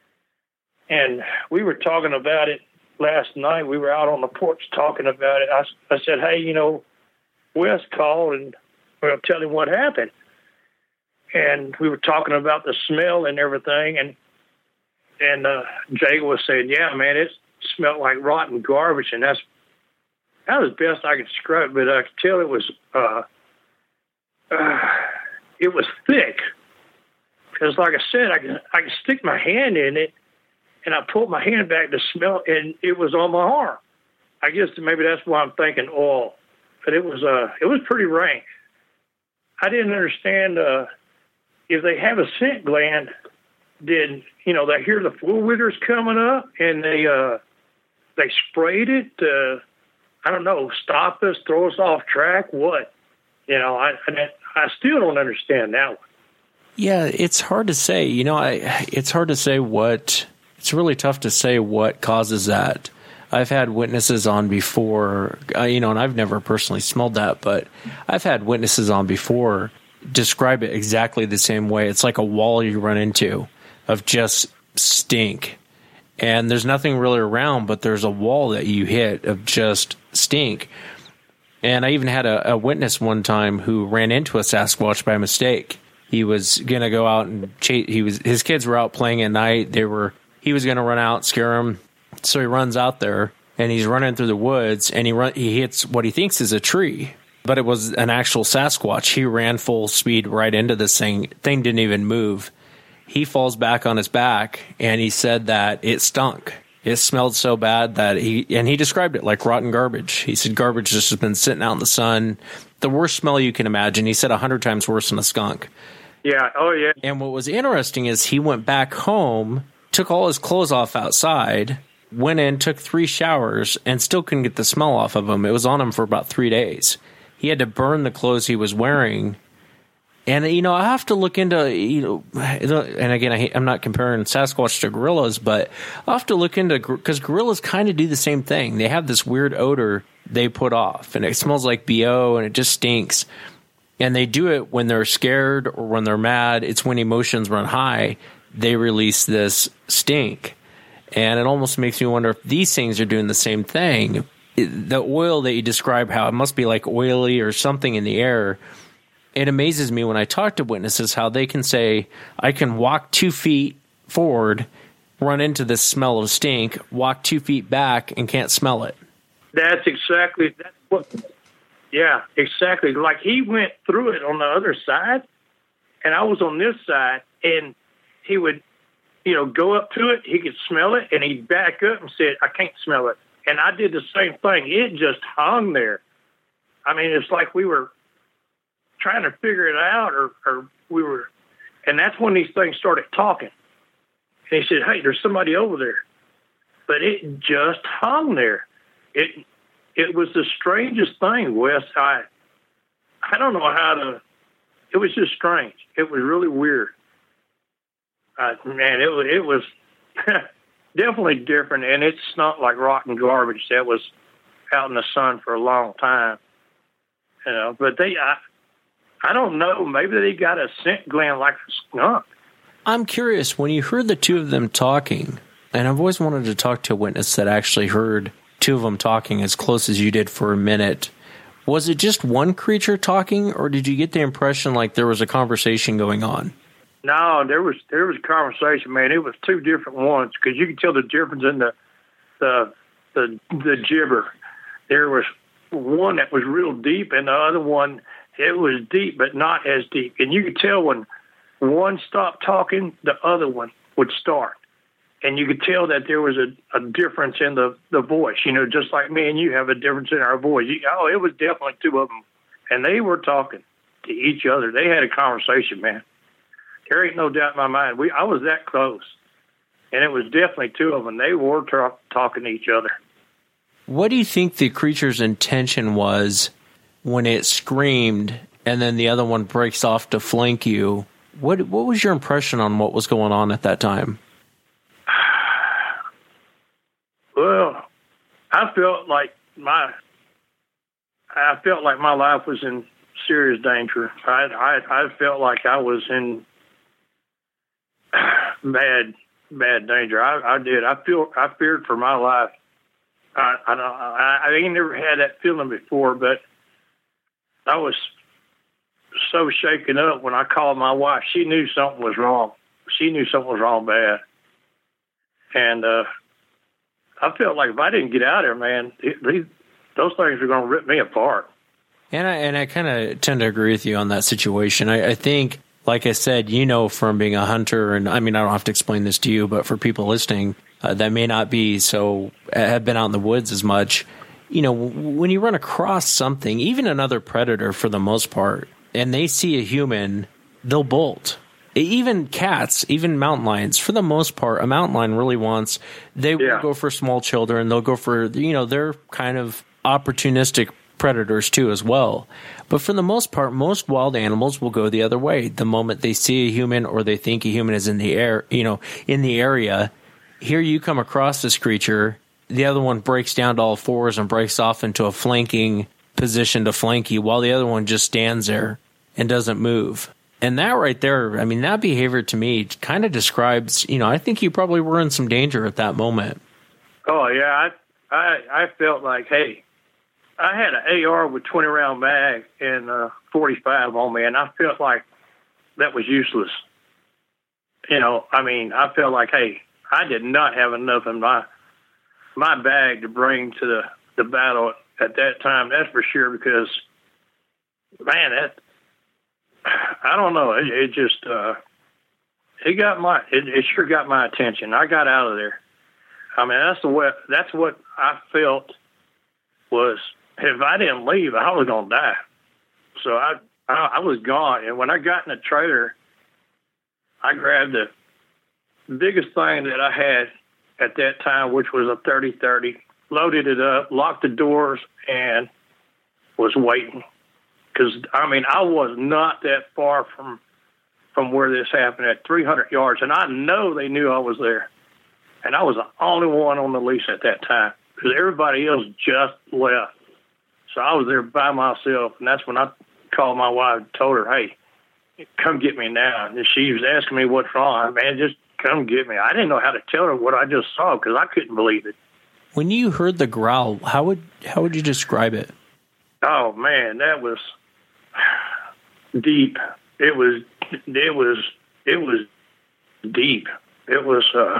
And we were talking about it last night. We were out on the porch talking about it. I, I said, hey, you know, Wes called and we'll tell him what happened. And we were talking about the smell and everything. And, and, uh, Jay was saying, yeah, man, it smelled like rotten garbage. And that's, that was the best I could describe it. But I could tell it was, uh, uh, it was thick, because, like I said, I can I can stick my hand in it, and I pulled my hand back to smell, and it was on my arm. I guess maybe that's why I'm thinking oil, but it was uh it was pretty rank. I didn't understand uh, if they have a scent gland. Did you know they hear the floor withers coming up, and they uh they sprayed it to, I don't know, stop us, throw us off track, what? You know, I. I I still don't understand that one. Yeah, it's hard to say. You know, I it's hard to say what, it's really tough to say what causes that. I've had witnesses on before, uh, you know, and I've never personally smelled that, but I've had witnesses on before describe it exactly the same way. It's like a wall you run into of just stink. And there's nothing really around, but there's a wall that you hit of just stink. And I even had a, a witness one time who ran into a Sasquatch by mistake. He was gonna go out and chase. He was his kids were out playing at night. They were. He was gonna run out, scare them. So he runs out there and he's running through the woods and he run. He hits what he thinks is a tree, but it was an actual Sasquatch. He ran full speed right into this thing. Thing didn't even move. He falls back on his back and he said that it stunk. It smelled so bad that he, and he described it like rotten garbage. He said garbage just has been sitting out in the sun. The worst smell you can imagine. He said a hundred times worse than a skunk. Yeah. Oh, yeah. And what was interesting is he went back home, took all his clothes off outside, went in, took three showers, and still couldn't get the smell off of him. It was on him for about three days. He had to burn the clothes he was wearing. And, you know, I have to look into, you know, and again, I, I'm not comparing Sasquatch to gorillas, but I have to look into, because gorillas kind of do the same thing. They have this weird odor they put off, and it smells like B O, and it just stinks. And they do it when they're scared or when they're mad. It's when emotions run high, they release this stink. And it almost makes me wonder if these things are doing the same thing. The oil that you describe, how it must be like oily or something in the air. It amazes me when I talk to witnesses how they can say, I can walk two feet forward, run into this smell of stink, walk two feet back, and can't smell it. That's exactly, that's what, yeah, exactly. Like he went through it on the other side, and I was on this side, and he would, you know, go up to it, he could smell it, and he'd back up and said, I can't smell it. And I did the same thing. It just hung there. I mean, it's like we were trying to figure it out, or, or we were, and that's when these things started talking. And he said, hey, there's somebody over there. but it just hung there. It it was the strangest thing, Wes. I I don't know how to. It was just strange. It was really weird. Uh, man, it was it was definitely different, and it's not like rotten garbage that was out in the sun for a long time. You know, but they, I, I don't know. Maybe they got a scent gland like a skunk. I'm curious, when you heard the two of them talking, and I've always wanted to talk to a witness that actually heard two of them talking as close as you did for a minute. Was it just one creature talking, or did you get the impression like there was a conversation going on? No, there was there was a conversation, man. It was two different ones because you could tell the difference in the the the the gibber. There was one that was real deep, and the other one it was deep but not as deep. And you could tell when one stopped talking, the other one would start. And you could tell that there was a, a difference in the, the voice, you know, just like me and you have a difference in our voice. You, oh, it was definitely two of them. And they were talking to each other. They had a conversation, man. There ain't no doubt in my mind. We I was that close. And it was definitely two of them. They were tra- talking to each other. What do you think the creature's intention was when it screamed and then the other one breaks off to flank you? What What was your impression on what was going on at that time? Well, I felt like my I felt like my life was in serious danger. I I, I felt like I was in bad bad danger. I, I did. I feel I feared for my life. I I, don't, I I ain't never had that feeling before, but I was so shaken up when I called my wife. She knew something was wrong. She knew something was wrong bad, and uh, I felt like if I didn't get out of there, man, it, these, those things were going to rip me apart. And I, and I kind of tend to agree with you on that situation. I, I think, like I said, you know, from being a hunter, and I mean, I don't have to explain this to you, but for people listening uh, that may not be so, have been out in the woods as much, you know, when you run across something, even another predator for the most part, and they see a human, they'll bolt. Even cats, even mountain lions, for the most part, a mountain lion really wants, they will yeah. go for small children. They'll go for, you know, they're kind of opportunistic predators too as well. But for the most part, most wild animals will go the other way. The moment they see a human or they think a human is in the air, you know, in the area, here you come across this creature, the other one breaks down to all fours and breaks off into a flanking position to flank you while the other one just stands there and doesn't move. And that right there, I mean, that behavior to me kind of describes, you know, I think you probably were in some danger at that moment. Oh, yeah. I I, I felt like, hey, I had an A R with twenty round mag and uh, forty-five on me, and I felt like that was useless. You know, I mean, I felt like, hey, I did not have enough in my my bag to bring to the, the battle at that time. That's for sure, because, man, that, I don't know. It, it just, uh, it got my, it, it sure got my attention. I got out of there. I mean, that's the way, that's what I felt was, if I didn't leave, I was going to die. So I, I, I was gone. And when I got in the trailer, I grabbed the biggest thing that I had at that time, which was a thirty thirty, loaded it up, locked the doors, and was waiting. Because, I mean, I was not that far from from where this happened, at three hundred yards, and I know they knew I was there. And I was the only one on the lease at that time, because everybody else just left. So I was there by myself, and that's when I called my wife and told her, hey, come get me now. And she was asking me what's wrong. Man, just come get me. I didn't know how to tell her what I just saw, because I couldn't believe it. When you heard the growl, how would how would you describe it? Oh, man, that was deep. It was, it was, it was deep. It was, uh,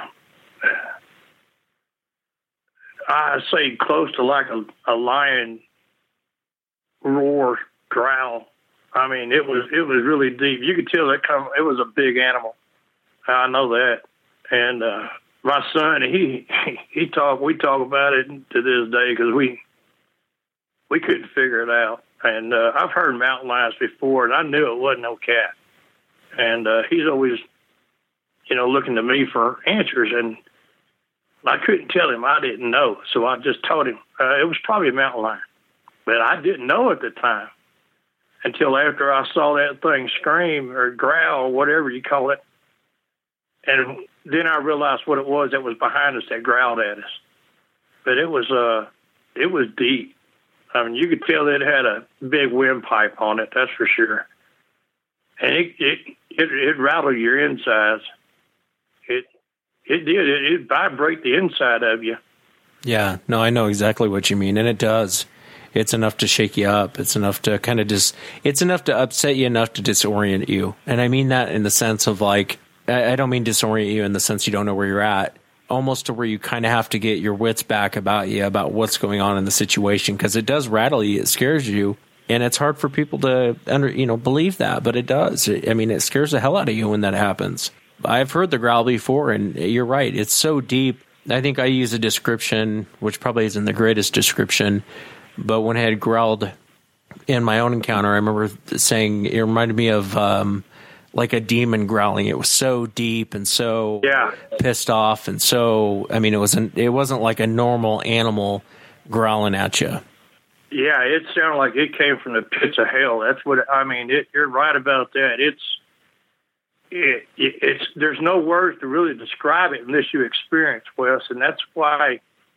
I'd say close to like a, a lion roar, growl. I mean, it was, it was really deep. You could tell that come, it was a big animal. I know that. And, uh, my son, he, he talk, we talk about it to this day, because we, we couldn't figure it out. And uh, I've heard mountain lions before, and I knew it wasn't no cat. And uh, he's always, you know, looking to me for answers. And I couldn't tell him. I didn't know. So I just told him uh, it was probably a mountain lion. But I didn't know at the time until after I saw that thing scream or growl, or whatever you call it. And then I realized what it was that was behind us that growled at us. But it was uh, it was deep. I mean, you could tell it had a big windpipe on it, that's for sure. And it it it, it rattled your insides. It it did. It, it vibrate the inside of you. Yeah, no, I know exactly what you mean, and it does. It's enough to shake you up. It's enough to kind of just, it's enough to upset you enough to disorient you. And I mean that in the sense of like, I don't mean disorient you in the sense you don't know where you're at, almost to where you kind of have to get your wits back about you, about what's going on in the situation, because it does rattle you, it scares you, and it's hard for people to under, you know, believe that, but it does. I mean, it scares the hell out of you when that happens. I've heard the growl before, and you're right, it's so deep. I think I use a description, which probably isn't the greatest description, but when I had growled in my own encounter, I remember saying it reminded me of um, like a demon growling. It was so deep and so yeah. pissed off, and so I mean, it wasn't it wasn't like a normal animal growling at you. Yeah, it sounded like it came from the pits of hell. That's what I mean. It, you're right about that. It's it, it, it's there's no words to really describe it unless you experience, Wes, and that's why.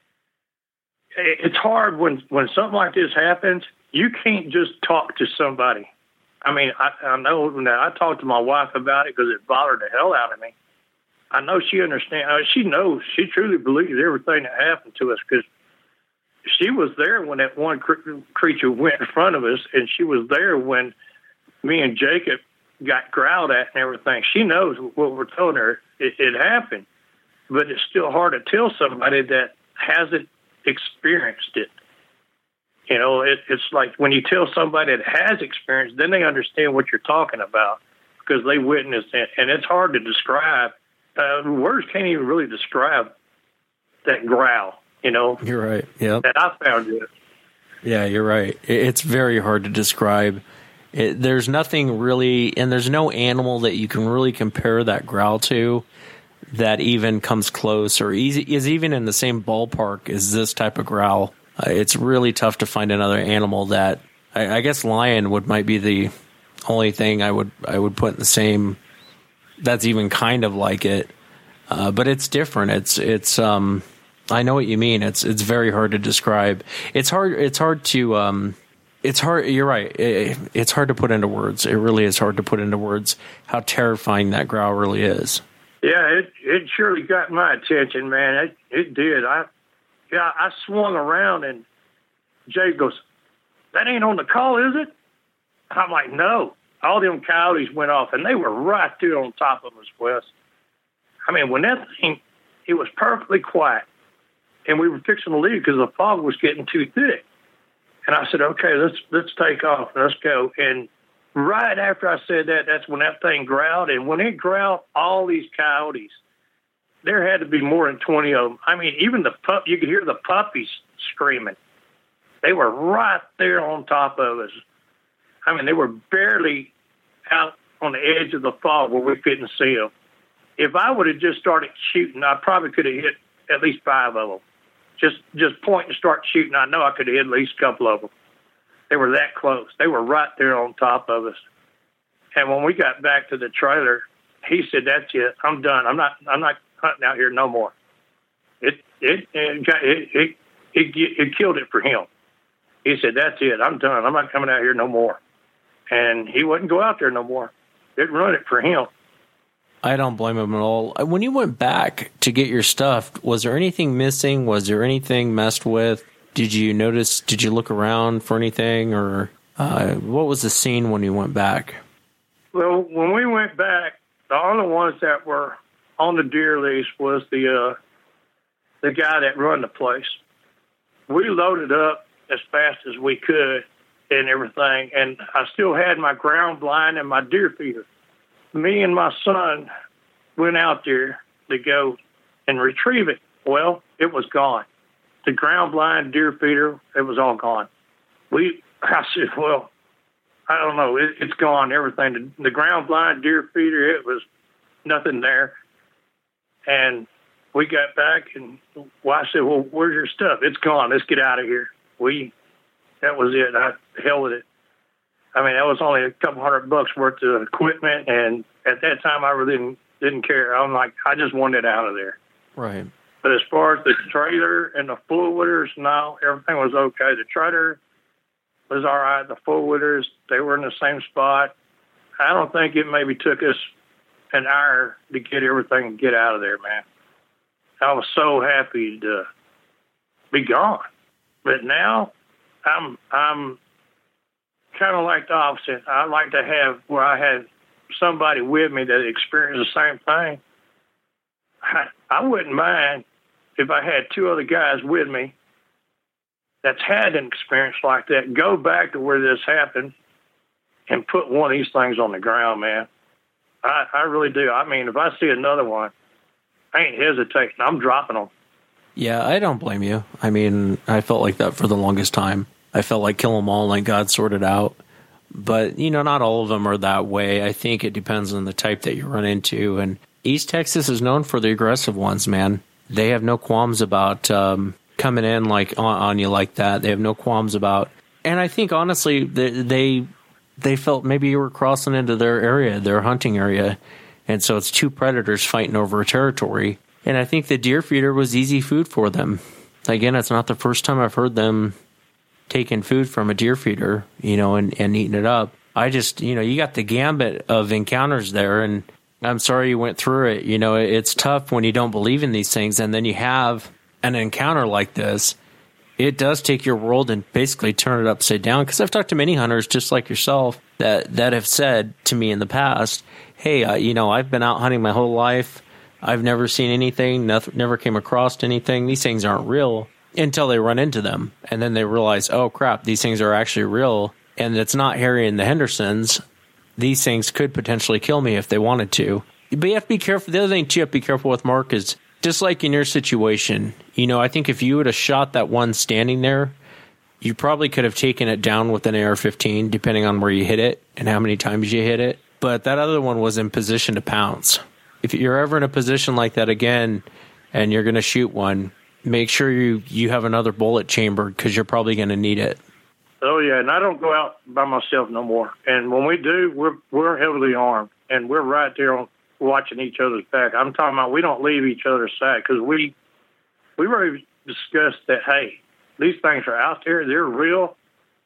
It's hard when, when something like this happens. You can't just talk to somebody. I mean, I, I know that I talked to my wife about it because it bothered the hell out of me. I know she understands. Uh, she knows. She truly believes everything that happened to us because she was there when that one cr- creature went in front of us, and she was there when me and Jacob got growled at and everything. She knows what we're telling her. It, it happened, but it's still hard to tell somebody that hasn't experienced it. You know, it, it's like when you tell somebody that has experienced, then they understand what you're talking about because they witnessed it, and it's hard to describe. Uh, words can't even really describe that growl. You know, you're right. Yeah, that I found it. Yeah, you're right. It's very hard to describe. It, there's nothing really, and there's no animal that you can really compare that growl to that even comes close or easy, is even in the same ballpark as this type of growl. Uh, it's really tough to find another animal that I, I guess lion would might be the only thing I would I would put in the same. That's even kind of like it, uh, but it's different. It's it's. Um, I know what you mean. It's it's very hard to describe. It's hard. It's hard to. Um, it's hard. You're right. It, it's hard to put into words. It really is hard to put into words how terrifying that growl really is. Yeah, it it surely got my attention, man. It it did. I yeah, I swung around and Jay goes, "That ain't on the call, is it?" I'm like, "No." All them coyotes went off, and they were right there on top of us, Wes. I mean, when that thing, it was perfectly quiet, and we were fixing to leave because the fog was getting too thick. And I said, "Okay, let's let's take off. Let's go." And right after I said that, that's when that thing growled. And when it growled, all these coyotes, there had to be more than twenty of them. I mean, even the pup, you could hear the puppies screaming. They were right there on top of us. I mean, they were barely out on the edge of the fog where we couldn't see them. If I would have just started shooting, I probably could have hit at least five of them. Just, just point and start shooting. I know I could have hit at least a couple of them. They were that close. They were right there on top of us. And when we got back to the trailer, he said, "That's it. I'm done. I'm not. I'm not hunting out here no more." It it it got, it, it it it killed it for him. He said, "That's it. I'm done. I'm not coming out here no more." And he wouldn't go out there no more. It ruined it for him. I don't blame him at all. When you went back to get your stuff, was there anything missing? Was there anything messed with? Did you notice, did you look around for anything, or uh, what was the scene when you went back? Well, when we went back, the only ones that were on the deer lease was the uh, the guy that run the place. We loaded up as fast as we could and everything, and I still had my ground blind and my deer feeder. Me and my son went out there to go and retrieve it. Well, it was gone. The ground blind, deer feeder, it was all gone. We, I said, well, I don't know. It, it's gone, everything. The, the ground blind, deer feeder, it was nothing there. And we got back, and well, I said, well, where's your stuff? It's gone. Let's get out of here. We, that was it. I hell with it. I mean, that was only a couple hundred bucks worth of equipment, and at that time, I really didn't, didn't care. I'm like, I just wanted it out of there. Right. But as far as the trailer and the full-witters, no, everything was okay. The trailer was all right. The full-witters, they were in the same spot. I don't think it maybe took us an hour to get everything and get out of there, man. I was so happy to be gone. But now, I'm I'm kind of like the opposite. I like to have where I had somebody with me that experienced the same thing. I, I wouldn't mind if I had two other guys with me that's had an experience like that, go back to where this happened and put one of these things on the ground, man. I, I really do. I mean, if I see another one, I ain't hesitating. I'm dropping them. Yeah, I don't blame you. I mean, I felt like that for the longest time. I felt like kill them all and let God sort it out. But, you know, not all of them are that way. I think it depends on the type that you run into. And East Texas is known for the aggressive ones, man. They have no qualms about um, coming in like on, on you like that. They have no qualms about. And I think, honestly, they, they they felt maybe you were crossing into their area, their hunting area. And so it's two predators fighting over a territory. And I think the deer feeder was easy food for them. Again, it's not the first time I've heard them taking food from a deer feeder, you know, and, and eating it up. I just, you know, you got the gambit of encounters there, and I'm sorry you went through it. You know, it's tough when you don't believe in these things, and then you have an encounter like this. It does take your world and basically turn it upside down, because I've talked to many hunters just like yourself that, that have said to me in the past, hey, uh, you know, I've been out hunting my whole life. I've never seen anything, nothing, never came across anything. These things aren't real. Until they run into them, and then they realize, oh, crap, these things are actually real, and it's not Harry and the Hendersons. These things could potentially kill me if they wanted to. But you have to be careful. The other thing, too, you have to be careful with, Mark, is just like in your situation, you know, I think if you would have shot that one standing there, you probably could have taken it down with an A R fifteen, depending on where you hit it and how many times you hit it. But that other one was in position to pounce. If you're ever in a position like that again and you're going to shoot one, make sure you, you have another bullet chamber, because you're probably going to need it. Oh, yeah, and I don't go out by myself no more. And when we do, we're we're heavily armed, and we're right there on, watching each other's back. I'm talking about we don't leave each other's side, because we, we already discussed that, hey, these things are out there, they're real,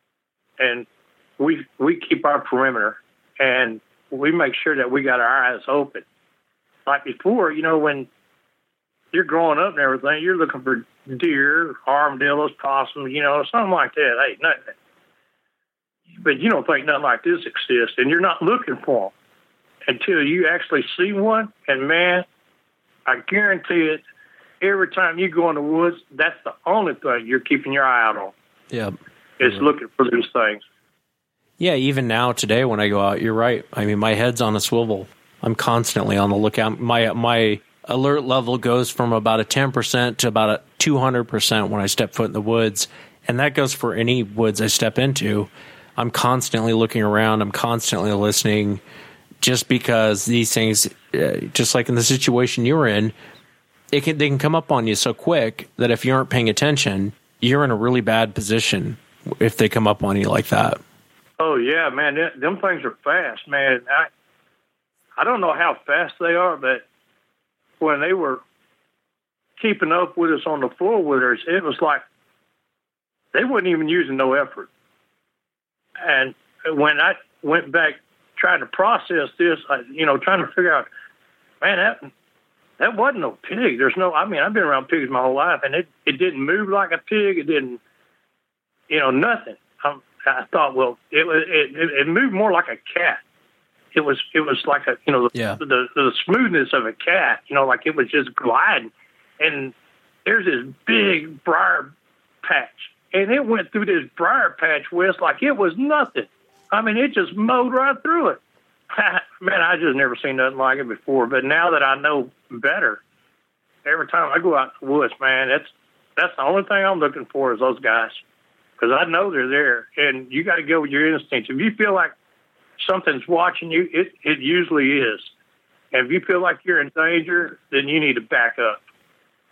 and we we keep our perimeter, and we make sure that we got our eyes open. Like before, you know, when you're growing up and everything, you're looking for deer, armadillos, possums, you know, something like that. Hey, nothing. But you don't think nothing like this exists, and you're not looking for them until you actually see one. And, man, I guarantee it, every time you go in the woods, that's the only thing you're keeping your eye out on. Yeah. Is yeah. looking for those things. Yeah, even now, today, when I go out, you're right. I mean, my head's on a swivel. I'm constantly on the lookout. My my alert level goes from about a ten percent to about a two hundred percent when I step foot in the woods. And that goes for any woods I step into. I'm constantly looking around. I'm constantly listening, just because these things, uh, just like in the situation you were in, it can, they can come up on you so quick that if you aren't paying attention, you're in a really bad position if they come up on you like that. Oh, yeah, man. Them, them things are fast, man. I, I don't know how fast they are, but when they were keeping up with us on the four-wheelers, it was like they wasn't even using no effort. And when I went back trying to process this, I, you know, trying to figure out, man, that that wasn't no pig. There's no, I mean, I've been around pigs my whole life, and it, it didn't move like a pig. It didn't, you know, nothing. I, I thought, well, it was it, it moved more like a cat. It was it was like a, you know, the, yeah. the the smoothness of a cat, you know, like it was just gliding. And there's this big briar patch, and it went through this briar patch, Wes, like it was nothing. I mean, it just mowed right through it. Man, I just never seen nothing like it before. But now that I know better, every time I go out in the woods, man, that's that's the only thing I'm looking for is those guys, because I know they're there, and you got to go with your instincts. If you feel like something's watching you, it, it usually is. And if you feel like you're in danger, then you need to back up.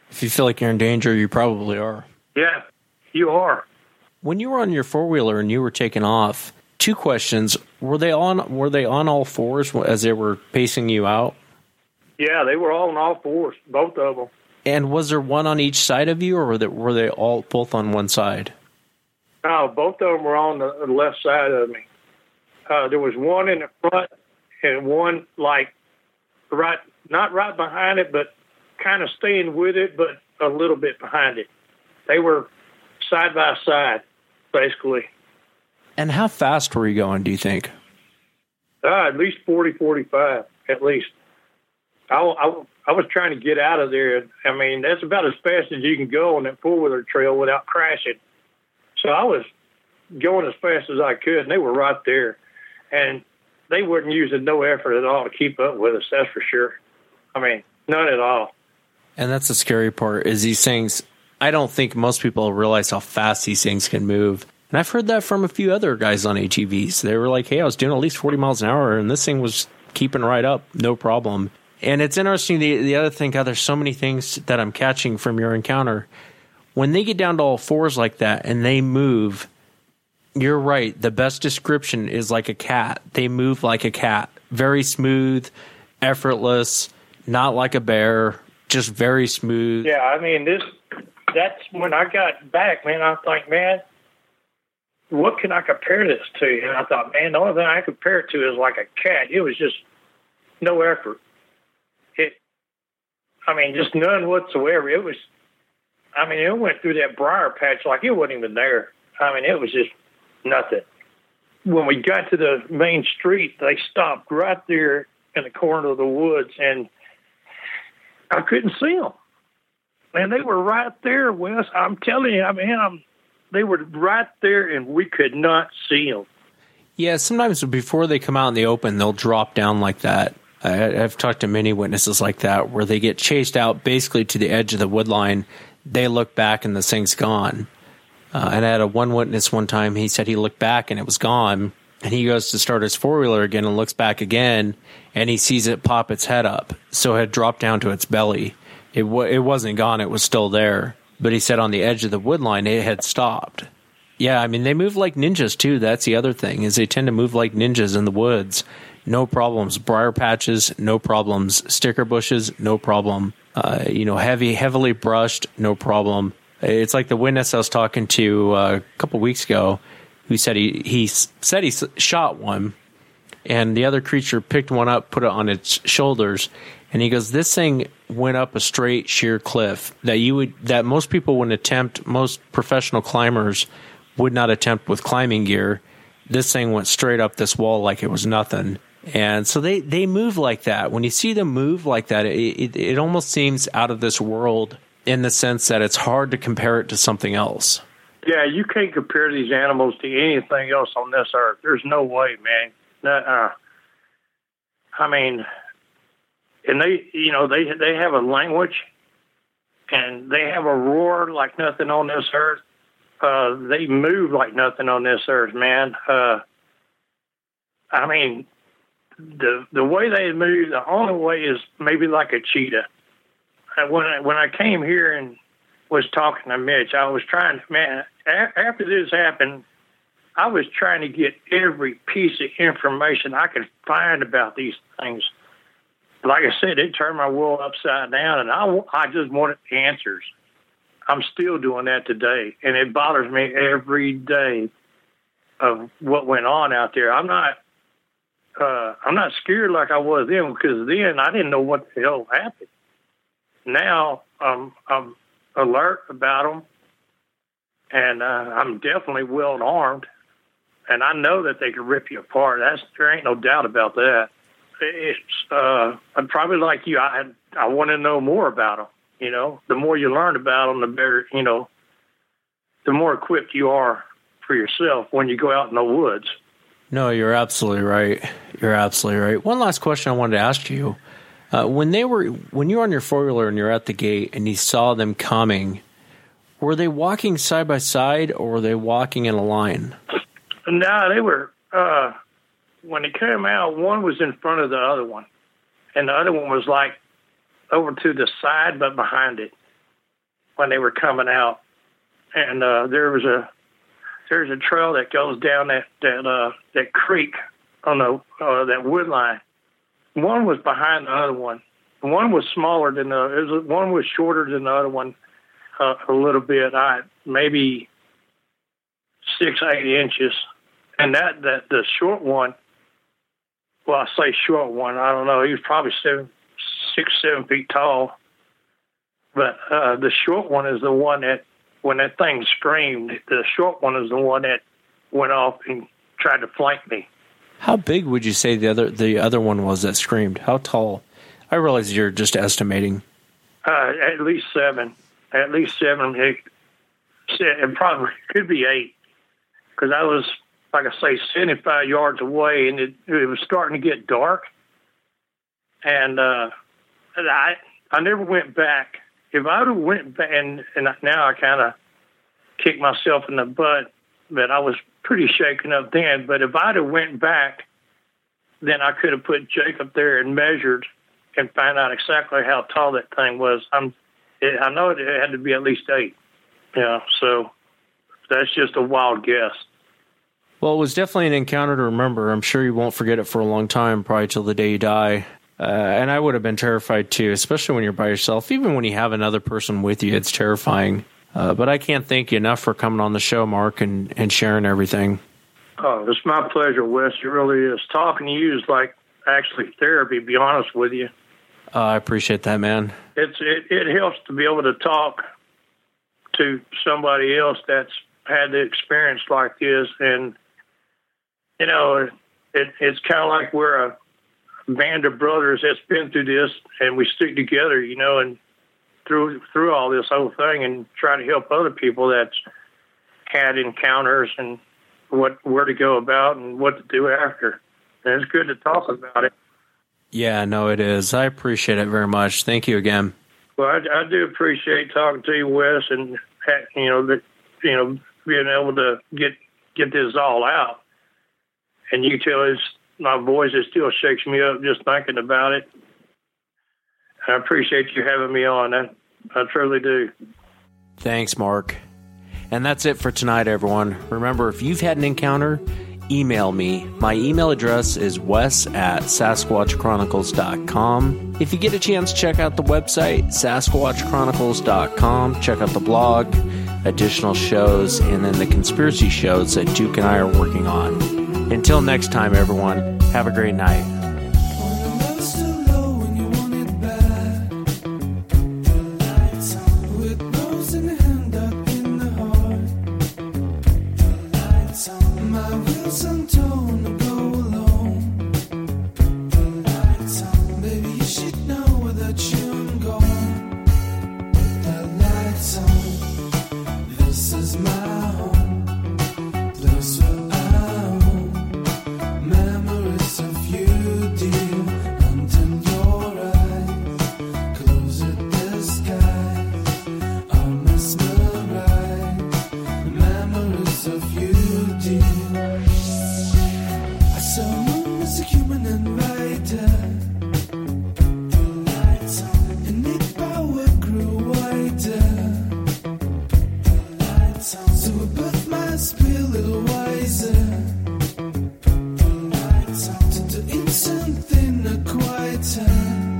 If you feel like you're in danger, you probably are. Yeah, you are. When you were on your four-wheeler and you were taking off, two questions. Were they on Were they on all fours as they were pacing you out? Yeah, they were all on all fours, both of them. And was there one on each side of you, or were they, were they all both on one side? No, both of them were on the left side of me. Uh, there was one in the front and one, like, right, not right behind it, but kind of staying with it, but a little bit behind it. They were side by side, basically. And how fast were you going, do you think? Uh, at least forty, forty-five, at least. I, I, I was trying to get out of there. I mean, that's about as fast as you can go on that four-wheeler trail without crashing. So I was going as fast as I could, and they were right there. And they weren't using no effort at all to keep up with us, that's for sure. I mean, none at all. And that's the scary part, is these things, I don't think most people realize how fast these things can move. And I've heard that from a few other guys on A T Vs. They were like, hey, I was doing at least forty miles an hour, and this thing was keeping right up, no problem. And it's interesting, the, the other thing, God, there's so many things that I'm catching from your encounter. When they get down to all fours like that and they move, you're right. The best description is like a cat. They move like a cat. Very smooth, effortless, not like a bear, just very smooth. Yeah, I mean, this. that's when I got back, man, I thought, man, what can I compare this to? And I thought, man, the only thing I compare it to is like a cat. It was just no effort. It, I mean, just none whatsoever. It was, I mean, it went through that briar patch like it wasn't even there. I mean, it was just nothing. When we got to the main street, they stopped right there in the corner of the woods, and I couldn't see them. Man, they were right there, Wes. I'm telling you, I mean, I'm, they were right there, and we could not see them. Yeah, sometimes before they come out in the open, they'll drop down like that. I, I've talked to many witnesses like that, where they get chased out basically to the edge of the wood line. They look back, and the thing's gone. Uh, and I had a one witness one time, he said he looked back, and it was gone. And he goes to start his four-wheeler again and looks back again, and he sees it pop its head up. So it had dropped down to its belly. It, w- it wasn't gone. It was still there. But he said on the edge of the wood line, it had stopped. Yeah, I mean, they move like ninjas, too. That's the other thing, is they tend to move like ninjas in the woods. No problems. Briar patches, no problems. Sticker bushes, no problem. Uh, you know, heavy, heavily brushed, no problem. It's like the witness I was talking to uh, a couple weeks ago, who said he, he said he shot one, and the other creature picked one up, put it on its shoulders, and he goes, this thing went up a straight, sheer cliff that you would that most people wouldn't attempt, most professional climbers would not attempt with climbing gear. This thing went straight up this wall like it was nothing. And so they, they move like that. When you see them move like that, it, it, it almost seems out of this world in the sense that it's hard to compare it to something else. Yeah, you can't compare these animals to anything else on this earth. There's no way, man. Nuh-uh. I mean, and they, you know, they they have a language, and they have a roar like nothing on this earth. Uh, they move like nothing on this earth, man. Uh, I mean, the the way they move, the only way is maybe like a cheetah. And when I, when I came here and was talking to Mitch, I was trying to, man, a- after this happened, I was trying to get every piece of information I could find about these things. Like I said, it turned my world upside down, and I, I just wanted answers. I'm still doing that today, and it bothers me every day of what went on out there. I'm not, uh, I'm not scared like I was then, because then I didn't know what the hell happened. Now um, I'm alert about them, and uh, I'm definitely well armed, and I know that they can rip you apart. That's there ain't no doubt about that. It's uh, I'm probably like you. I I want to know more about them. You know, the more you learn about them, the better. You know, the more equipped you are for yourself when you go out in the woods. No, you're absolutely right. You're absolutely right. One last question I wanted to ask you. Uh, when they were, when you were on your four-wheeler and you're at the gate and you saw them coming, were they walking side by side or were they walking in a line? No, they were, uh, when they came out, one was in front of the other one, and the other one was like over to the side but behind it. when they were coming out. And uh, there was a there's a trail that goes down that that uh, that creek on the uh, that wood line. One was behind the other one. One was smaller than the it was, one was shorter than the other one uh, a little bit. I maybe six eight inches, and that that the short one. Well, I say short one. I don't know. He was probably seven, six, seven feet tall. But uh, the short one is the one that, when that thing screamed, the short one is the one that went off and tried to flank me. How big would you say the other the other one was that screamed? How tall? I realize you're just estimating. Uh, at least seven. At least seven. It, it probably could be eight. Because I was, like I say, seventy-five yards away, and it, it was starting to get dark. And uh, I I never went back. If I would have went back, and, and now I kind of kick myself in the butt that I was pretty shaken up then. But if I'd have went back, then I could have put Jake up there and measured and find out exactly how tall that thing was. I'm, it, I know it had to be at least eight. Yeah, so that's just a wild guess. Well, it was definitely an encounter to remember. I'm sure you won't forget it for a long time, probably till the day you die. Uh, and I would have been terrified too, especially when you're by yourself. Even when you have another person with you, it's terrifying. Uh, but I can't thank you enough for coming on the show, Mark, and, and sharing everything. Oh, it's my pleasure, Wes. It really is. Talking to you is like actually therapy, to be honest with you. Uh, I appreciate that, man. It's it, it helps to be able to talk to somebody else that's had the experience like this. And, you know, it, it's kind of like we're a band of brothers that's been through this, and we stick together, you know, and through through all this whole thing, and try to help other people that's had encounters and what where to go about and what to do after. And it's good to talk about it. Yeah, no, it is. I appreciate it very much. Thank you again. Well, I, I do appreciate talking to you, Wes, and you know that you know being able to get get this all out. And you tell us my voice, it still shakes me up just thinking about it. I appreciate you having me on. I, I truly do. Thanks, Mark. And that's it for tonight, everyone. Remember, if you've had an encounter, email me. My email address is wes at sasquatch chronicles dot com. If you get a chance, check out the website, sasquatch chronicles dot com. Check out the blog, additional shows, and then the conspiracy shows that Duke and I are working on. Until next time, everyone, have a great night. Something a quiet time.